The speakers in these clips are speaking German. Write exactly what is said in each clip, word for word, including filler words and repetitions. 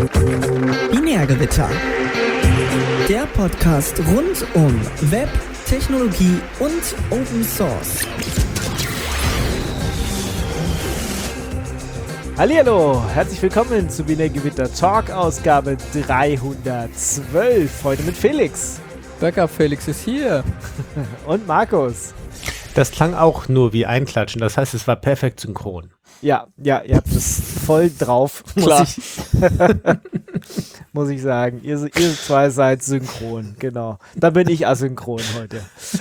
Binärgewitter. Der Podcast rund um Web, Technologie und Open Source. Hallihallo, herzlich willkommen zu Binärgewitter Talk Ausgabe dreihundertzwölf. Heute mit Felix. Backup Felix ist hier. Und Markus. Das klang auch nur wie Einklatschen, das heißt, es war perfekt synchron. Ja, ja, ihr habt es voll drauf, Klar. muss ich, muss ich sagen. Ihr, ihr zwei seid synchron, genau. Da bin ich asynchron heute.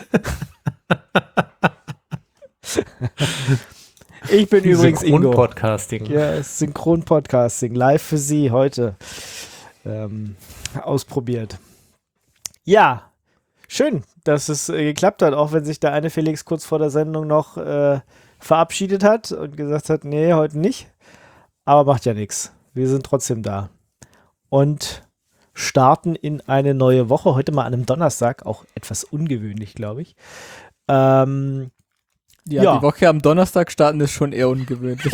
Ich bin übrigens Ingo. Synchron-Podcasting. Ja, Synchron-Podcasting, live für Sie heute ähm, ausprobiert. Ja, schön, dass es äh, geklappt hat, auch wenn sich der eine Felix kurz vor der Sendung noch äh, verabschiedet hat und gesagt hat, nee, heute nicht. Aber macht ja nichts. Wir sind trotzdem da. Und starten in eine neue Woche. Heute mal an einem Donnerstag, auch etwas ungewöhnlich, glaube ich. Ähm, Ja, Ja. die Woche am Donnerstag starten ist schon eher ungewöhnlich.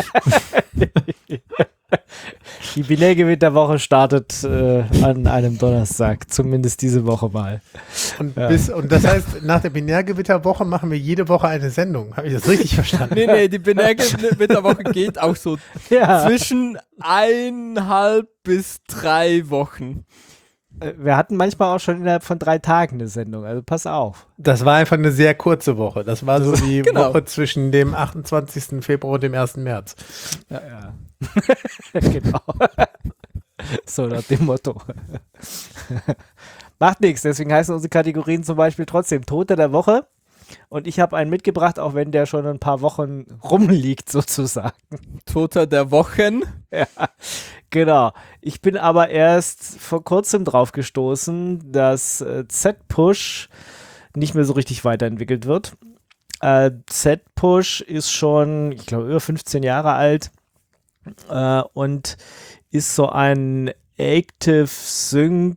Die Binärgewitterwoche startet äh, an einem Donnerstag, zumindest diese Woche mal. Und, Ja. bis, und das heißt, nach der Binärgewitterwoche machen wir jede Woche eine Sendung. Habe ich das richtig verstanden? nee, nee, die Binärgewitterwoche geht auch so Ja, zwischen eineinhalb bis drei Wochen. äh, wir hatten manchmal auch schon innerhalb von drei Tagen eine Sendung, also pass auf. Das war einfach eine sehr kurze Woche. Das war so die Genau. Woche zwischen dem achtundzwanzigsten Februar und dem ersten März. Ja, ja. Genau. So nach dem Motto. Macht nichts, deswegen heißen unsere Kategorien zum Beispiel trotzdem Tote der Woche. Und ich habe einen mitgebracht, auch wenn der schon ein paar Wochen rumliegt sozusagen. Toter der Wochen. Ja, genau. Ich bin aber erst vor kurzem drauf gestoßen, dass äh, Z-Push nicht mehr so richtig weiterentwickelt wird. Äh, Z-Push ist schon, ich glaube, über fünfzehn Jahre alt äh, und ist so ein Active Sync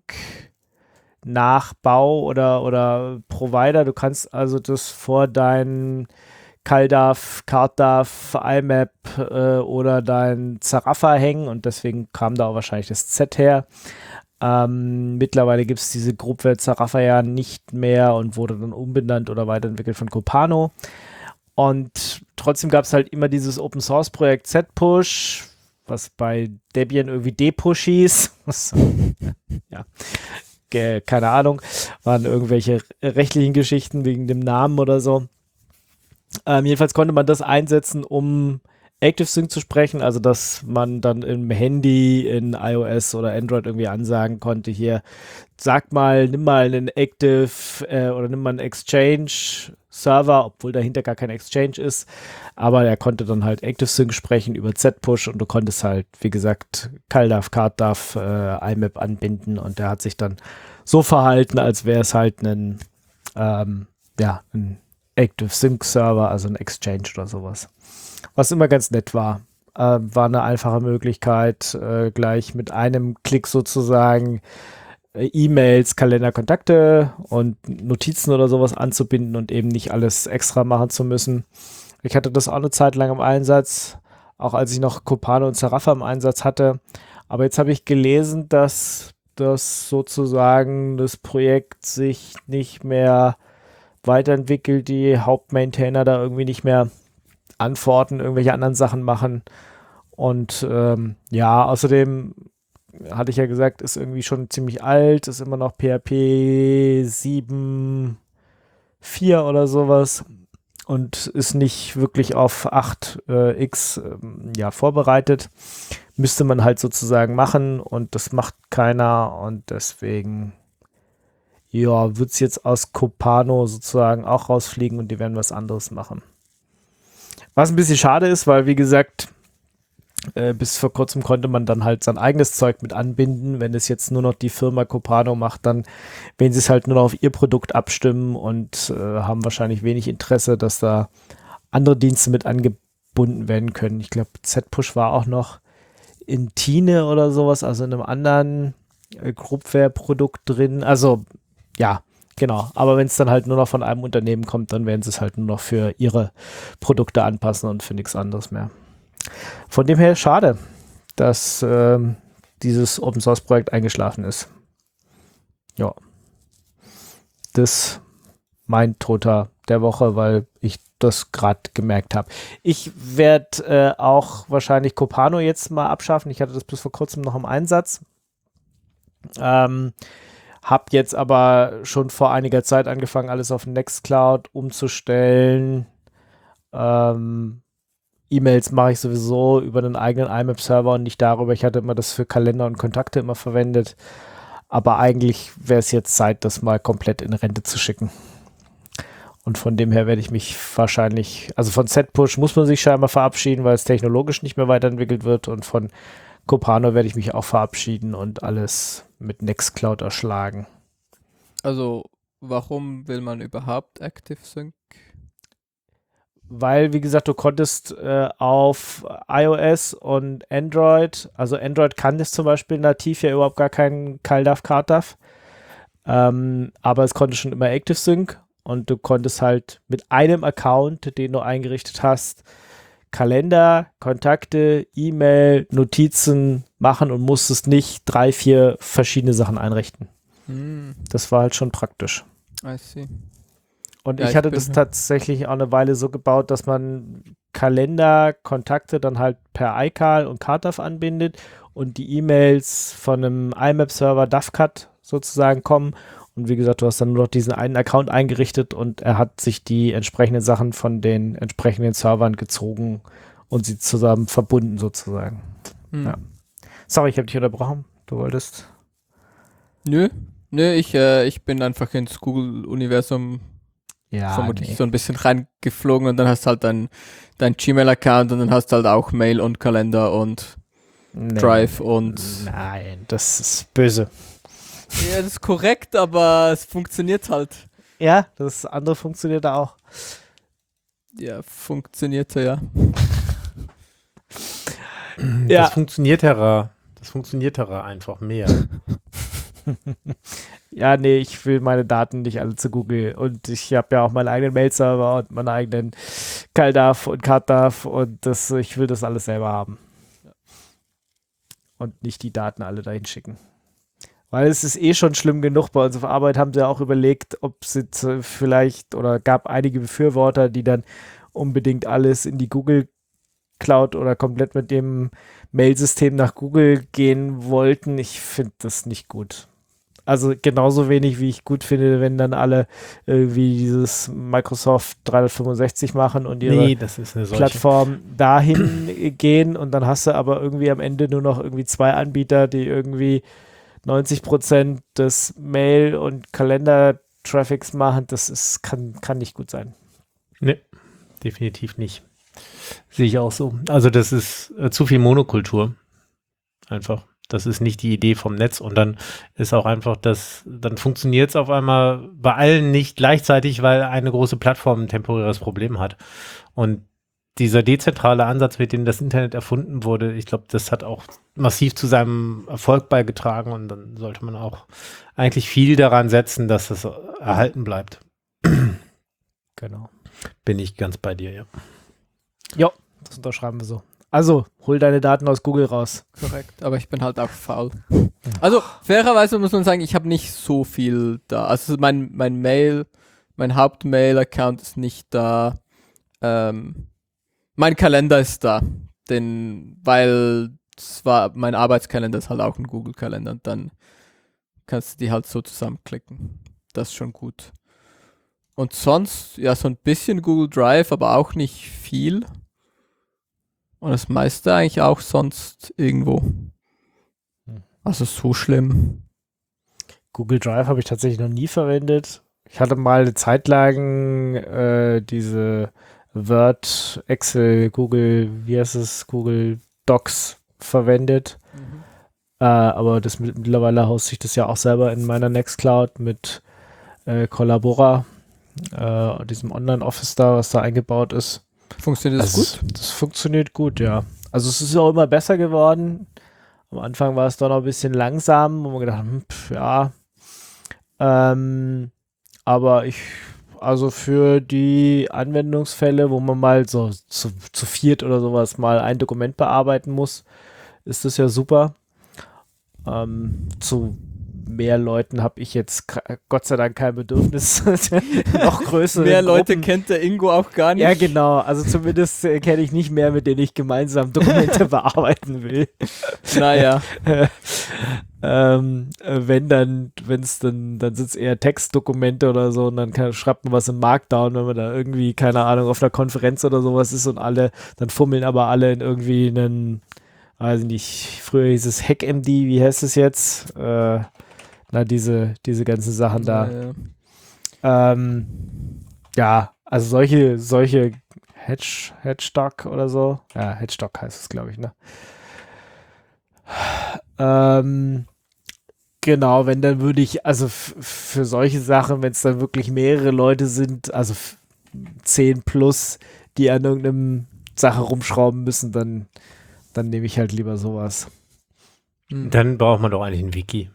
Nachbau oder, oder Provider. Du kannst also das vor deinen CalDAV, CardDAV, I M A P äh, oder dein Zaraffa hängen und deswegen kam da auch wahrscheinlich das Z her. Ähm, mittlerweile gibt es diese Gruppe Zaraffa ja nicht mehr und wurde dann umbenannt oder weiterentwickelt von Copano. Und trotzdem gab es halt immer dieses Open-Source-Projekt Z-Push, was bei Debian irgendwie D-Push hieß. Ja, Ge- keine Ahnung, waren irgendwelche rechtlichen Geschichten wegen dem Namen oder so. Ähm, jedenfalls konnte man das einsetzen, um ActiveSync zu sprechen, also dass man dann im Handy in iOS oder Android irgendwie ansagen konnte, hier, sag mal, nimm mal einen Active äh, oder nimm mal einen Exchange-Server, obwohl dahinter gar kein Exchange ist, aber er konnte dann halt ActiveSync sprechen über Z-Push und du konntest halt, wie gesagt, CalDAV, CardDAV, äh, I M A P anbinden und der hat sich dann so verhalten, als wäre es halt ein, ähm, ja, ein ActiveSync-Server, also ein Exchange oder sowas. Was immer ganz nett war. Äh, war eine einfache Möglichkeit, äh, gleich mit einem Klick sozusagen äh, E-Mails, Kalender, Kontakte und Notizen oder sowas anzubinden und eben nicht alles extra machen zu müssen. Ich hatte das auch eine Zeit lang im Einsatz, auch als ich noch Copano und Zaraffa im Einsatz hatte. Aber jetzt habe ich gelesen, dass das sozusagen das Projekt sich nicht mehr weiterentwickelt, die Hauptmaintainer da irgendwie nicht mehr antworten, irgendwelche anderen Sachen machen. Und ähm, ja, außerdem hatte ich ja gesagt, ist irgendwie schon ziemlich alt, ist immer noch P H P sieben Punkt vier oder sowas und ist nicht wirklich auf acht X ähm, ja, vorbereitet. Müsste man halt sozusagen machen und das macht keiner und deswegen ja, wird es jetzt aus Copano sozusagen auch rausfliegen und die werden was anderes machen. Was ein bisschen schade ist, weil wie gesagt, äh, bis vor kurzem konnte man dann halt sein eigenes Zeug mit anbinden. Wenn es jetzt nur noch die Firma Copano macht, dann werden sie es halt nur noch auf ihr Produkt abstimmen und äh, haben wahrscheinlich wenig Interesse, dass da andere Dienste mit angebunden werden können. Ich glaube, Z-Push war auch noch in Tine oder sowas, also in einem anderen äh, Groupware-Produkt drin. Also ja, genau, aber wenn es dann halt nur noch von einem Unternehmen kommt, dann werden sie es halt nur noch für ihre Produkte anpassen und für nichts anderes mehr. Von dem her schade, dass ähm, dieses Open-Source-Projekt eingeschlafen ist. Ja. Das mein Toter der Woche, weil ich das gerade gemerkt habe. Ich werde äh, auch wahrscheinlich Copano jetzt mal abschaffen. Ich hatte das bis vor kurzem noch im Einsatz. Ähm, habe jetzt aber schon vor einiger Zeit angefangen, alles auf Nextcloud umzustellen. Ähm, E-Mails mache ich sowieso über einen eigenen I M A P-Server und nicht darüber. Ich hatte immer das für Kalender und Kontakte immer verwendet. Aber eigentlich wäre es jetzt Zeit, das mal komplett in Rente zu schicken. Und von dem her werde ich mich wahrscheinlich, also von Z-Push muss man sich scheinbar verabschieden, weil es technologisch nicht mehr weiterentwickelt wird. Und von Copano werde ich mich auch verabschieden und alles mit Nextcloud erschlagen. Also, warum will man überhaupt ActiveSync? Weil, wie gesagt, du konntest äh, auf iOS und Android, also Android kann das zum Beispiel nativ ja überhaupt gar keinen CalDAV, CardDAV, ähm, aber es konnte schon immer ActiveSync und du konntest halt mit einem Account, den du eingerichtet hast, Kalender, Kontakte, E-Mail, Notizen machen und musstest nicht drei, vier verschiedene Sachen einrichten. Hm, Das war halt schon praktisch. I see. Und Ja, ich ich hatte bin- das tatsächlich auch eine Weile so gebaut, dass man Kalender, Kontakte dann halt per iCal und CardDAV anbindet und die E-Mails von einem I M A P-Server DAVCAT sozusagen kommen. Und wie gesagt, du hast dann nur noch diesen einen Account eingerichtet und er hat sich die entsprechenden Sachen von den entsprechenden Servern gezogen und sie zusammen verbunden sozusagen. Hm. Ja. Sorry, ich habe dich unterbrochen. Du wolltest... Nö, nö, ich, äh, ich bin einfach ins Google-Universum Ja, vermutlich nee. so ein bisschen reingeflogen und dann hast du halt dein, dein Gmail-Account und dann hast du halt auch Mail und Kalender und Nee. Drive und... Nein, das ist böse. Ja, das ist korrekt, aber es funktioniert halt. Ja, das andere funktioniert auch. Ja, funktionierte ja. Ja. Das funktionierterer, das funktionierterer einfach mehr. Ja, nee, ich will meine Daten nicht alle zu Google und ich habe ja auch meinen eigenen Mail-Server und meinen eigenen CalDAV und CardDAV und das, ich will das alles selber haben. Und nicht die Daten alle dahin schicken. Weil es ist eh schon schlimm genug. Bei uns auf Arbeit haben sie auch überlegt, ob sie zu- vielleicht, oder gab einige Befürworter, die dann unbedingt alles in die Google Cloud oder komplett mit dem Mail-System nach Google gehen wollten. Ich finde das nicht gut. Also genauso wenig, wie ich gut finde, wenn dann alle irgendwie dieses Microsoft dreihundertfünfundsechzig machen und ihre Nee, das ist eine solche. Plattform dahin gehen und dann hast du aber irgendwie am Ende nur noch irgendwie zwei Anbieter, die irgendwie neunzig Prozent des Mail- und Kalender-Traffics machen. Das ist, kann, kann nicht gut sein. Nee, definitiv nicht. Sehe ich auch so. Also das ist äh, zu viel Monokultur. Einfach. Das ist nicht die Idee vom Netz und dann ist auch einfach das, dann funktioniert es auf einmal bei allen nicht gleichzeitig, weil eine große Plattform ein temporäres Problem hat. Und dieser dezentrale Ansatz, mit dem das Internet erfunden wurde, ich glaube, das hat auch massiv zu seinem Erfolg beigetragen und dann sollte man auch eigentlich viel daran setzen, dass das erhalten bleibt. Genau. Bin ich ganz bei dir, ja. Ja, das unterschreiben wir so. Also, hol deine Daten aus Google raus. Korrekt, aber ich bin halt auch faul. Also, fairerweise muss man sagen, ich habe nicht so viel da. Also mein, mein Mail, mein Hauptmail-Account ist nicht da. Ähm, mein Kalender ist da. Den, weil zwar mein Arbeitskalender ist halt auch ein Google-Kalender und dann kannst du die halt so zusammenklicken. Das ist schon gut. Und sonst, ja, so ein bisschen Google Drive, aber auch nicht viel. Und das meiste eigentlich auch sonst irgendwo. Also so schlimm. Google Drive habe ich tatsächlich noch nie verwendet. Ich hatte mal eine Zeit lang äh, diese Word, Excel, Google, wie heißt es, Google Docs verwendet. Äh, aber das mit, mittlerweile hoste ich das ja auch selber in meiner Nextcloud mit äh, Collabora, äh, diesem Online-Office da, was da eingebaut ist. Funktioniert das Also gut? es- Das funktioniert gut, ja. Also es ist auch immer besser geworden. Am Anfang war es doch noch ein bisschen langsam, wo man gedacht hat, hm, pf, ja. Ähm, aber ich, also für die Anwendungsfälle, wo man mal so zu, zu viert oder sowas mal ein Dokument bearbeiten muss, ist das ja super. Ähm, zu mehr Leuten habe ich jetzt k- Gott sei Dank kein Bedürfnis. Noch größere Mehr Leute Gruppen. kennt der Ingo auch gar nicht. Ja, genau. Also zumindest äh, kenne ich nicht mehr, mit denen ich gemeinsam Dokumente bearbeiten will. Naja. ähm, äh, wenn dann, wenn es dann, dann sind es eher Textdokumente oder so und dann kann, schreibt man was im Markdown, wenn man da irgendwie, keine Ahnung, auf einer Konferenz oder sowas ist und alle, dann fummeln aber alle in irgendwie einen, weiß ich nicht, früher hieß es HackMD, wie heißt es jetzt? Äh, na, diese, diese ganzen Sachen da. Naja. Ähm, ja, also solche, solche Hedge, Hedgestock oder so. Ja, Hedgestock heißt es, glaube ich, ne? Ähm, genau, wenn dann würde ich, also f- für solche Sachen, wenn es dann wirklich mehrere Leute sind, also f- zehn plus, die an irgendeinem Sache rumschrauben müssen, dann, dann nehme ich halt lieber sowas. Hm. Dann braucht man doch eigentlich ein Wiki.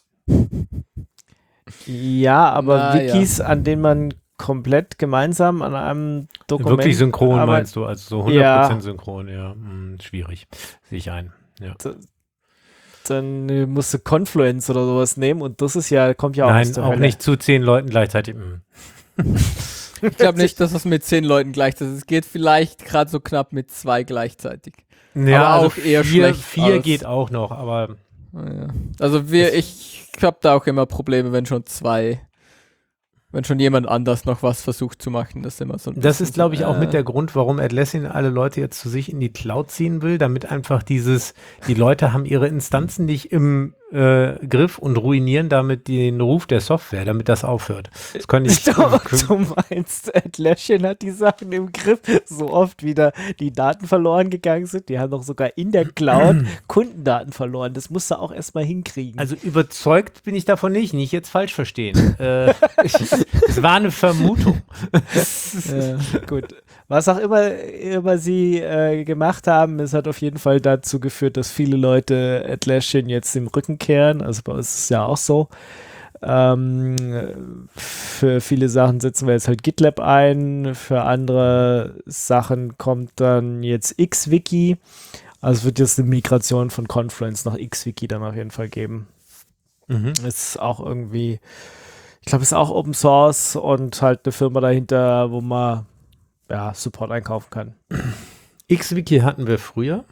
Ja, aber Na, Wikis, ja. an denen man komplett gemeinsam an einem Dokument Wirklich synchron arbeitet- meinst du, also so hundert Prozent Ja. synchron, ja. Hm, schwierig. Sehe ich ein. Ja. Dann äh, musst du Confluence oder sowas nehmen und das ist ja, kommt ja auch aus Nein, der auch Hölle. nicht zu zehn Leuten gleichzeitig. Hm. Ich glaube nicht, dass es mit zehn Leuten gleichzeitig ist. Es geht vielleicht gerade so knapp mit zwei gleichzeitig. Ja, Aber also auch eher vier, schlecht vier als- geht auch noch, aber Naja. Also wir, ich habe da auch immer Probleme, wenn schon zwei, wenn schon jemand anders noch was versucht zu machen. Das ist immer so ein das bisschen ist, glaube ich, so, auch äh, mit der Grund, warum Atlassian alle Leute jetzt zu sich in die Cloud ziehen will, damit einfach dieses, die Leute haben ihre Instanzen nicht im äh, Griff und ruinieren damit den Ruf der Software, damit das aufhört. Das kann ich Du, du meinst, Atlassian hat die Sachen im Griff, so oft wieder die Daten verloren gegangen sind. Die haben doch sogar in der Cloud Kundendaten verloren. Das musst du auch erstmal hinkriegen. Also überzeugt bin ich davon nicht, nicht jetzt falsch verstehen. äh, es war eine Vermutung. Ja, gut. Was auch immer, immer sie äh, gemacht haben, es hat auf jeden Fall dazu geführt, dass viele Leute Atlassian jetzt im Rücken kehren. Also bei uns ist es ja auch so. Ähm, für viele Sachen setzen wir jetzt halt GitLab ein. Für andere Sachen kommt dann jetzt XWiki. Also es wird jetzt eine Migration von Confluence nach XWiki dann auf jeden Fall geben. Mhm. Ist auch irgendwie, ich glaube, ist auch Open Source und halt eine Firma dahinter, wo man ja, Support einkaufen kann. XWiki hatten wir früher.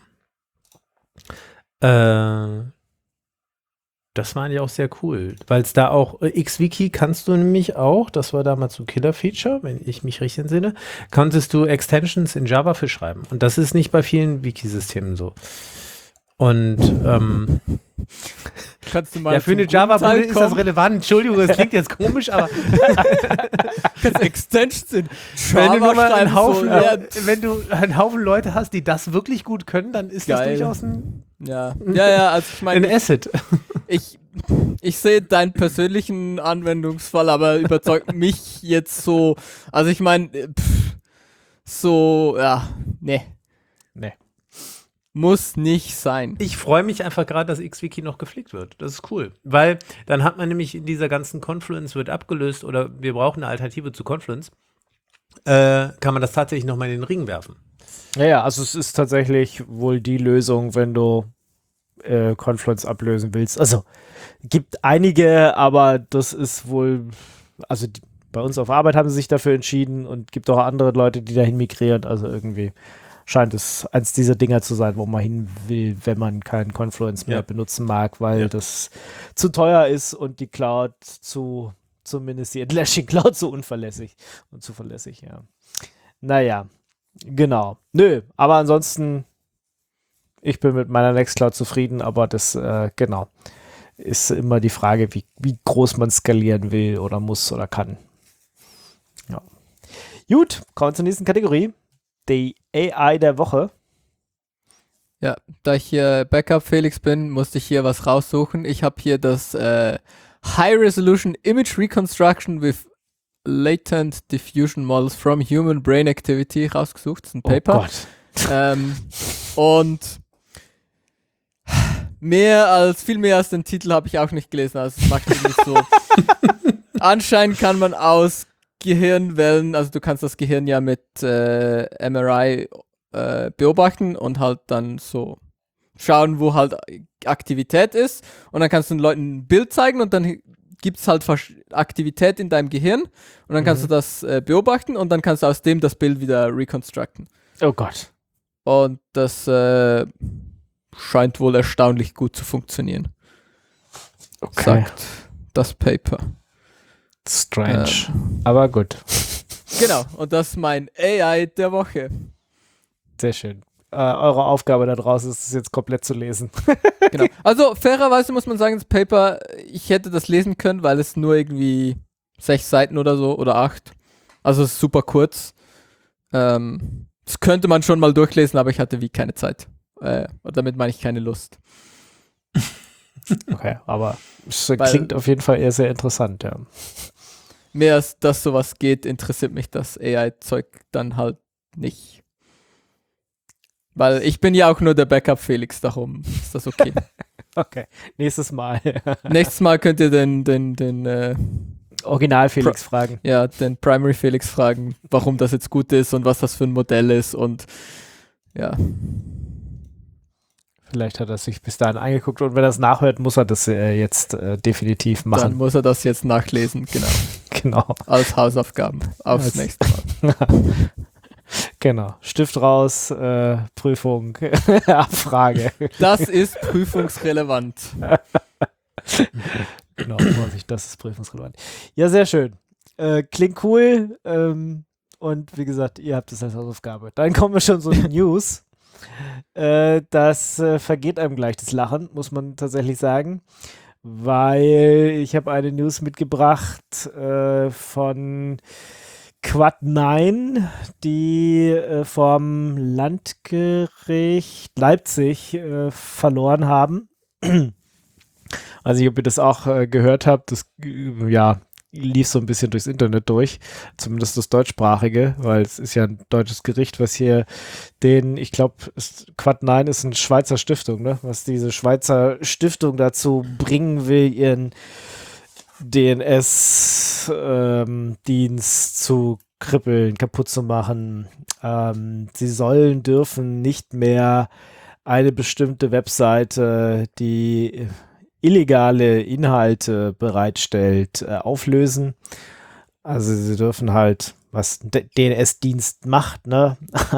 Äh, das war eigentlich auch sehr cool, weil es da auch, äh, XWiki kannst du nämlich auch, das war damals so Killer-Feature, wenn ich mich richtig entsinne, konntest du Extensions in Java für schreiben. Und das ist nicht bei vielen Wiki-Systemen so. Und ähm, Kannst du mal ja, für eine zum guten Java-Bude Teil ist das kommen? relevant. Entschuldigung, das klingt jetzt komisch, aber Kannst Extensions in wenn du, Java nur mal schreiben, einen Haufen, so, ja, äh, wenn du einen Haufen Leute hast, die das wirklich gut können, dann ist das Geil. durchaus ein, ja, ja, ja, also ich ein meine, Asset. ich, ich sehe deinen persönlichen Anwendungsfall, aber überzeugt mich jetzt so, also ich meine, äh, pff, so, ja, ne. Nee. Muss nicht sein. Ich freue mich einfach gerade, dass XWiki noch gepflegt wird. Das ist cool. Weil dann hat man nämlich in dieser ganzen Confluence wird abgelöst oder wir brauchen eine Alternative zu Confluence, äh, kann man das tatsächlich nochmal in den Ring werfen. Ja, ja, also es ist tatsächlich wohl die Lösung, wenn du äh, Confluence ablösen willst. Also gibt einige, aber das ist wohl, also die, bei uns auf Arbeit haben sie sich dafür entschieden und gibt auch andere Leute, die dahin migrieren. Also irgendwie scheint es eins dieser Dinger zu sein, wo man hin will, wenn man keinen Confluence mehr Ja. benutzen mag, weil Ja. das zu teuer ist und die Cloud zu, zumindest die Atlassian Cloud zu unverlässig und zuverlässig, ja. Naja, genau. Nö, aber ansonsten, ich bin mit meiner Nextcloud zufrieden, aber das, äh, genau, ist immer die Frage, wie, wie groß man skalieren will oder muss oder kann. Ja. Gut, kommen wir zur nächsten Kategorie. Die A I der Woche. Ja, da ich hier Backup Felix bin, musste ich hier was raussuchen. Ich habe hier das äh, High Resolution Image Reconstruction with Latent Diffusion Models from Human Brain Activity rausgesucht. Das ist ein Paper. Oh Gott. Ähm, und mehr als, viel mehr als den Titel habe ich auch nicht gelesen. Also es macht irgendwie so. Anscheinend kann man aus Gehirnwellen, also du kannst das Gehirn ja mit äh, M R I äh, beobachten und halt dann so schauen, wo halt Aktivität ist und dann kannst du den Leuten ein Bild zeigen und dann gibt es halt Aktivität in deinem Gehirn und dann kannst mhm. du das äh, beobachten und dann kannst du aus dem das Bild wieder reconstructen. Oh Gott. Und das äh, scheint wohl erstaunlich gut zu funktionieren. Okay. Sagt das Paper. Strange. Ähm, Aber gut. Genau, und das ist mein A I der Woche. Sehr schön. Äh, eure Aufgabe da draußen ist es jetzt komplett zu lesen. Genau. Also fairerweise muss man sagen, das Paper, ich hätte das lesen können, weil es nur irgendwie sechs Seiten oder so oder acht. Also es ist super kurz. Ähm, das könnte man schon mal durchlesen, aber ich hatte wie keine Zeit. Äh, und damit meine ich keine Lust. Okay, aber es weil, klingt auf jeden Fall eher sehr interessant, ja. Mehr als dass sowas geht, interessiert mich das A I-Zeug dann halt nicht. Weil ich bin ja auch nur der Backup-Felix, darum ist das okay. Okay, nächstes Mal. Nächstes Mal könnt ihr den, den, den äh, Original-Felix Pri- fragen. Ja, den Primary-Felix fragen, warum das jetzt gut ist und was das für ein Modell ist und ja. Vielleicht hat er sich bis dahin angeguckt und wenn er es nachhört, muss er das äh, jetzt äh, definitiv machen. Dann muss er das jetzt nachlesen, genau. Genau. Als Hausaufgaben aufs Als nächste Mal. Genau. Stift raus, äh, Prüfung, Abfrage. Das ist prüfungsrelevant. Genau, Vorsicht, das ist prüfungsrelevant. Ja, sehr schön. Äh, klingt cool. Ähm, und wie gesagt, ihr habt es als Hausaufgabe. Dann kommen wir schon zu den News. Äh, das äh, vergeht einem gleich das Lachen, muss man tatsächlich sagen. Weil ich habe eine News mitgebracht äh, von Quad neun, die äh, vom Landgericht Leipzig äh, verloren haben. Also ich, ob ihr das auch äh, gehört habt, das äh, ja, lief so ein bisschen durchs Internet durch, zumindest das deutschsprachige, weil es ist ja ein deutsches Gericht, was hier den, ich glaube, Quad neun ist eine Schweizer Stiftung, ne? Was diese Schweizer Stiftung dazu bringen will, ihren D N S-Dienst ähm, zu krippeln, kaputt zu machen. Ähm, sie sollen, dürfen nicht mehr eine bestimmte Webseite, die illegale Inhalte bereitstellt, äh, auflösen. Also sie dürfen halt, was ein D N S-Dienst macht, ne?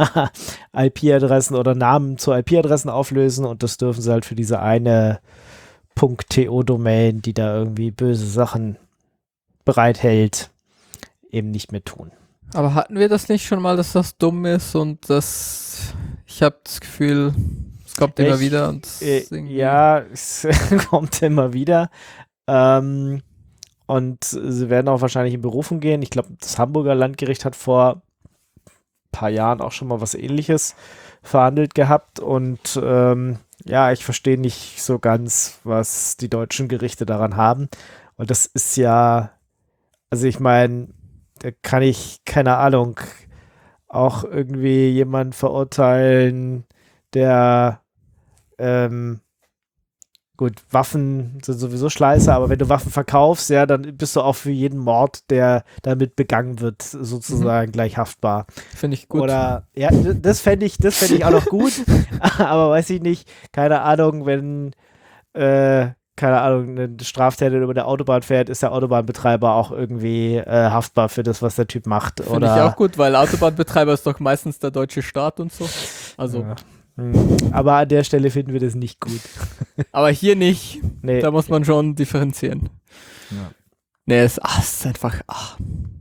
I P-Adressen oder Namen zu I P-Adressen auflösen und das dürfen sie halt für diese eine .to-Domain, die da irgendwie böse Sachen bereithält, eben nicht mehr tun. Aber hatten wir das nicht schon mal, dass das dumm ist und das, ich habe das Gefühl, es kommt immer ich, wieder. Und äh, ja, es kommt immer wieder. Ähm, und sie werden auch wahrscheinlich in Berufung gehen. Ich glaube, das Hamburger Landgericht hat vor ein paar Jahren auch schon mal was Ähnliches verhandelt gehabt und ähm, ja, ich verstehe nicht so ganz, was die deutschen Gerichte daran haben. Und das ist ja, also ich meine, da kann ich, keine Ahnung, auch irgendwie jemanden verurteilen, der, ähm, gut, Waffen sind sowieso scheiße, aber wenn du Waffen verkaufst, ja, dann bist du auch für jeden Mord, der damit begangen wird, sozusagen mhm. gleich haftbar. Finde ich gut. Oder, ja, das fände ich, das fände ich auch noch gut, aber weiß ich nicht, keine Ahnung, wenn, äh, keine Ahnung, ein Straftäter über der Autobahn fährt, ist der Autobahnbetreiber auch irgendwie äh, haftbar für das, was der Typ macht. Finde ich auch gut, weil Autobahnbetreiber ist doch meistens der deutsche Staat und so. Also. Ja. Aber an der Stelle finden wir das nicht gut. Aber hier nicht. Nee. Da muss man schon differenzieren. Ja. Nee, es, ach, es ist einfach. Ach.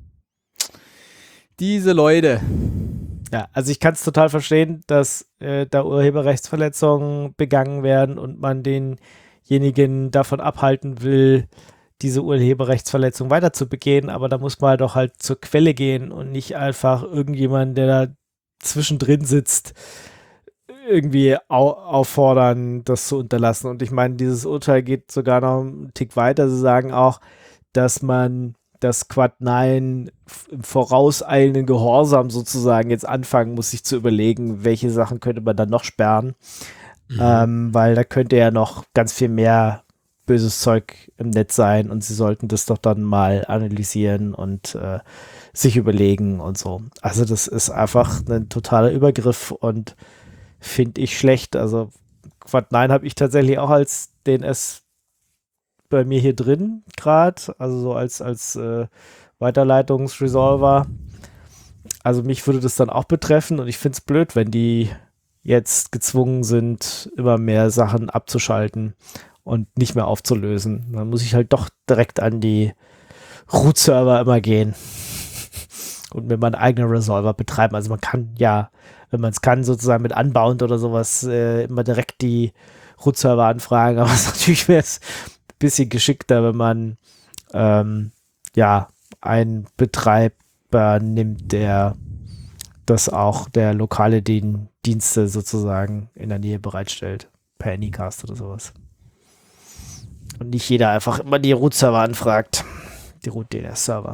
Diese Leute. Ja, also ich kann es total verstehen, dass äh, da Urheberrechtsverletzungen begangen werden und man denjenigen davon abhalten will, diese Urheberrechtsverletzung weiter zu begehen, aber da muss man doch halt zur Quelle gehen und nicht einfach irgendjemand, der da zwischendrin sitzt, irgendwie au- auffordern, das zu unterlassen. Und ich meine, dieses Urteil geht sogar noch einen Tick weiter. Sie sagen auch, dass man das Quad neun im vorauseilenden Gehorsam sozusagen jetzt anfangen muss, sich zu überlegen, welche Sachen könnte man dann noch sperren. Mhm. Ähm, weil da könnte ja noch ganz viel mehr böses Zeug im Netz sein und sie sollten das doch dann mal analysieren und äh, sich überlegen und so. Also das ist einfach ein totaler Übergriff und finde ich schlecht. Also Quad neun habe ich tatsächlich auch als D N S bei mir hier drin gerade, also so als, als äh, Weiterleitungsresolver. Also mich würde das dann auch betreffen und ich finde es blöd, wenn die jetzt gezwungen sind, immer mehr Sachen abzuschalten und nicht mehr aufzulösen. Dann muss ich halt doch direkt an die Root-Server immer gehen und mir meinen eigenen Resolver betreiben. Also man kann ja, wenn man es kann, sozusagen mit Unbound oder sowas äh, immer direkt die Root-Server anfragen, aber es natürlich wäre es ein bisschen geschickter, wenn man ähm, ja einen Betreiber nimmt, der das auch der lokale Dien Dienste sozusagen in der Nähe bereitstellt, per Anycast oder sowas. Und nicht jeder einfach immer die Root-Server anfragt, die Root-D N S-Server.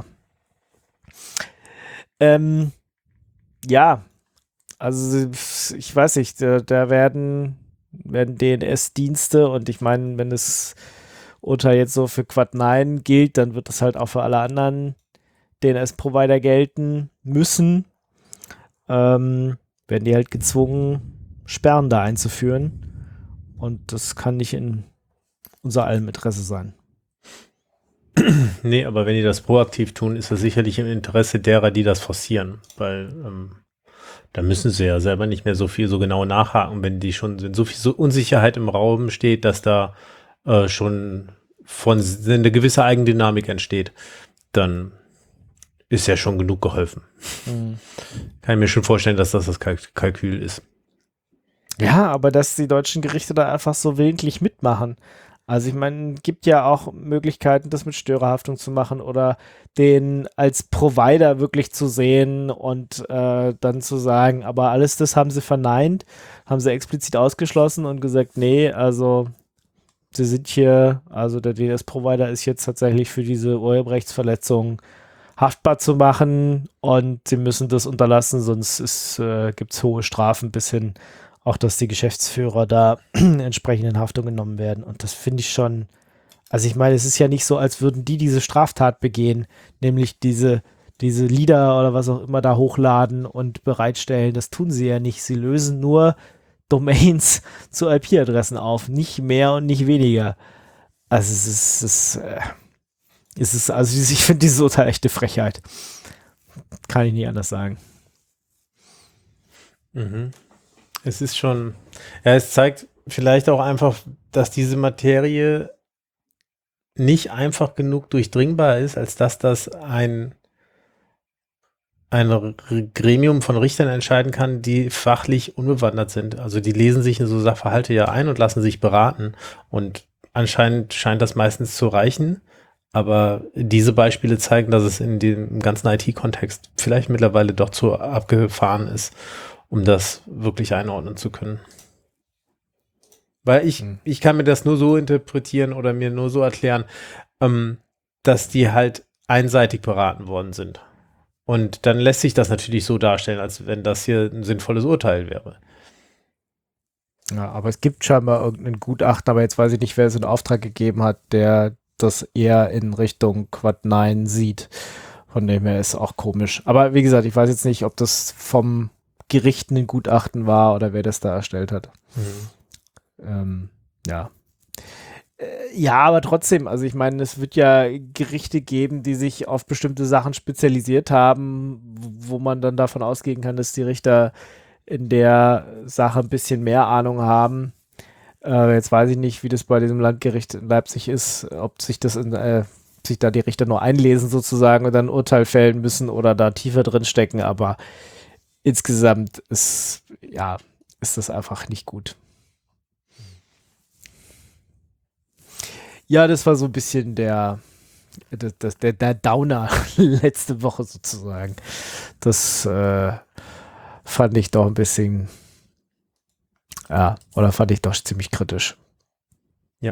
Ähm, ja, also ich weiß nicht, da, da werden, werden D N S-Dienste und ich meine, wenn das Urteil jetzt so für Quad neun gilt, dann wird das halt auch für alle anderen D N S-Provider gelten müssen. Ähm, werden die halt gezwungen, Sperren da einzuführen und das kann nicht in unser allem Interesse sein. Nee, aber wenn die das proaktiv tun, ist das sicherlich im Interesse derer, die das forcieren, weil ähm, da müssen sie ja selber nicht mehr so viel so genau nachhaken, wenn die schon sind, so viel so Unsicherheit im Raum steht, dass da äh, schon von eine gewisse Eigendynamik entsteht, dann ist ja schon genug geholfen. Mhm. Kann ich mir schon vorstellen, dass das das Kalk- Kalkül ist. Ja, aber dass die deutschen Gerichte da einfach so willentlich mitmachen. Also ich meine, es gibt ja auch Möglichkeiten, das mit Störerhaftung zu machen oder den als Provider wirklich zu sehen und äh, dann zu sagen, aber alles das haben sie verneint, haben sie explizit ausgeschlossen und gesagt, nee, also sie sind hier, also der D N S-Provider ist jetzt tatsächlich für diese Urheberrechtsverletzung haftbar zu machen und sie müssen das unterlassen, sonst äh, gibt es hohe Strafen bis hin, auch dass die Geschäftsführer da entsprechend in Haftung genommen werden. Und das finde ich schon, also ich meine, es ist ja nicht so, als würden die diese Straftat begehen, nämlich diese, diese Lieder oder was auch immer da hochladen und bereitstellen. Das tun sie ja nicht. Sie lösen nur Domains zu I P-Adressen auf, nicht mehr und nicht weniger. Also es ist, es ist, äh, es ist also ich finde dieses Urteil echt eine Frechheit. Kann ich nicht anders sagen. Mhm. Es ist schon, ja, es zeigt vielleicht auch einfach, dass diese Materie nicht einfach genug durchdringbar ist, als dass das ein, ein Gremium von Richtern entscheiden kann, die fachlich unbewandert sind. Also die lesen sich in so Sachverhalte ja ein und lassen sich beraten. Und anscheinend scheint das meistens zu reichen. Aber diese Beispiele zeigen, dass es in dem ganzen I T-Kontext vielleicht mittlerweile doch zu abgefahren ist, um das wirklich einordnen zu können. Weil ich, hm. ich kann mir das nur so interpretieren oder mir nur so erklären, ähm, dass die halt einseitig beraten worden sind. Und dann lässt sich das natürlich so darstellen, als wenn das hier ein sinnvolles Urteil wäre. Ja, aber es gibt scheinbar irgendeinen Gutachten, aber jetzt weiß ich nicht, wer es in Auftrag gegeben hat, der das eher in Richtung Quad neun sieht. Von dem her ist auch komisch. Aber wie gesagt, ich weiß jetzt nicht, ob das vom Gericht ein Gutachten war oder wer das da erstellt hat. Mhm. Ähm, ja. Äh, ja, aber trotzdem, also ich meine, es wird ja Gerichte geben, die sich auf bestimmte Sachen spezialisiert haben, wo man dann davon ausgehen kann, dass die Richter in der Sache ein bisschen mehr Ahnung haben. Äh, jetzt weiß ich nicht, wie das bei diesem Landgericht in Leipzig ist, ob sich das in, äh, sich da die Richter nur einlesen sozusagen und dann ein Urteil fällen müssen oder da tiefer drin stecken, aber insgesamt ist, ja, ist das einfach nicht gut. Ja, das war so ein bisschen der, das, das, der, der Downer letzte Woche sozusagen. Das äh, fand ich doch ein bisschen, ja, oder fand ich doch ziemlich kritisch. Ja.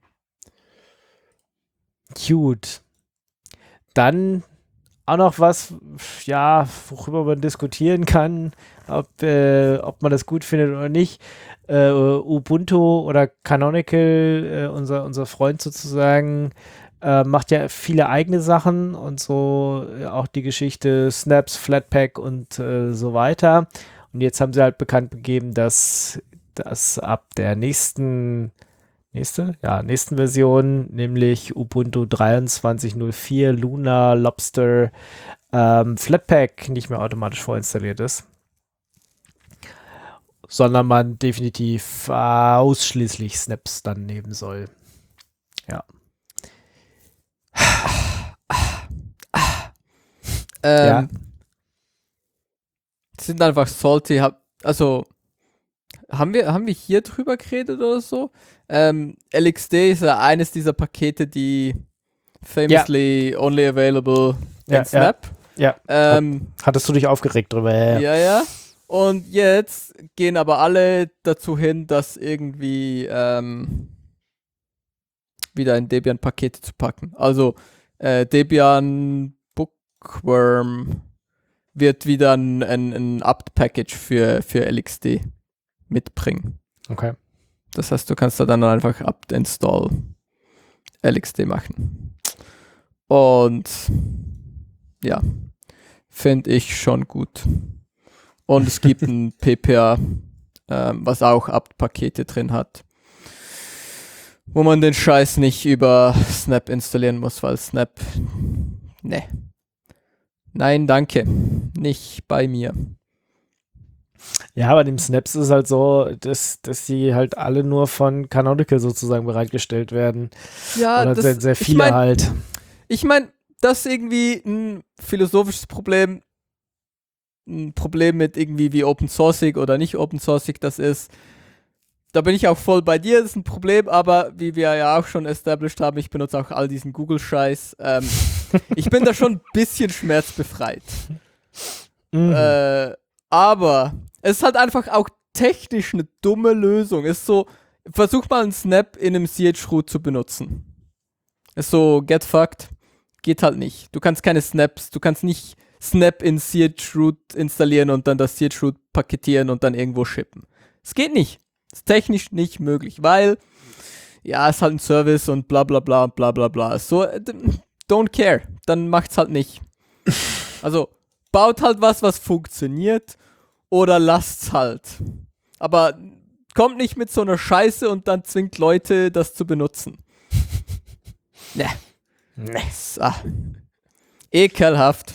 Gut. Dann auch noch was, ja, worüber man diskutieren kann, ob, äh, ob man das gut findet oder nicht. Äh, Ubuntu oder Canonical, äh, unser, unser Freund sozusagen, äh, macht ja viele eigene Sachen und so äh, auch die Geschichte Snaps, Flatpak und äh, so weiter. Und jetzt haben sie halt bekannt gegeben, dass dass ab der nächsten, nächste? Ja, nächsten Version, nämlich Ubuntu dreiundzwanzig null vier Luna Lobster ähm, Flatpak nicht mehr automatisch vorinstalliert ist, sondern man definitiv äh, ausschließlich Snaps dann nehmen soll. Ja. Ähm, Ja. Sind einfach salty. Hab, also, haben wir, haben wir hier drüber geredet oder so? Ähm, L X D ist ja eines dieser Pakete, die famously only available Ja, in Snap. Ja. Ähm, Hattest du dich aufgeregt drüber? Ja, ja, ja. Und jetzt gehen aber alle dazu hin, das irgendwie ähm, wieder in Debian-Pakete zu packen. Also äh, Debian Bookworm wird wieder ein, ein, ein apt-Package für, für L X D mitbringen. Okay. Das heißt, du kannst da dann einfach apt-install L X D machen. Und ja, finde ich schon gut. Und es gibt ein P P A, ähm, was auch apt-Pakete drin hat, wo man den Scheiß nicht über Snap installieren muss, weil Snap, ne. Nein, danke. Nicht bei mir. Ja, bei dem Snaps ist es halt so, dass, dass die halt alle nur von Canonical sozusagen bereitgestellt werden. Ja, Oder das, sehr, sehr viele ich mein, halt. Ich meine, das ist irgendwie ein philosophisches Problem, ein Problem mit irgendwie wie Open Sourceig oder nicht Open Sourceig das ist. Da bin ich auch voll bei dir, das ist ein Problem, aber wie wir ja auch schon established haben, ich benutze auch all diesen Google-Scheiß. Ähm, ich bin da schon ein bisschen schmerzbefreit. Mhm. Äh, aber es ist halt einfach auch technisch eine dumme Lösung. Es ist so, versuch mal einen Snap in einem C H-Root zu benutzen. Ist so, get fucked. Geht halt nicht. Du kannst keine Snaps, du kannst nicht Snap in C H-Root installieren und dann das C H-Root paketieren und dann irgendwo shippen. Es geht nicht. Ist technisch nicht möglich, weil ja, es ist halt ein Service und bla bla bla und bla bla bla. So, don't care. Dann macht's halt nicht. Also, baut halt was, was funktioniert oder lasst's halt. Aber kommt nicht mit so einer Scheiße und dann zwingt Leute, das zu benutzen. Ne. Nee. Ah. Ekelhaft.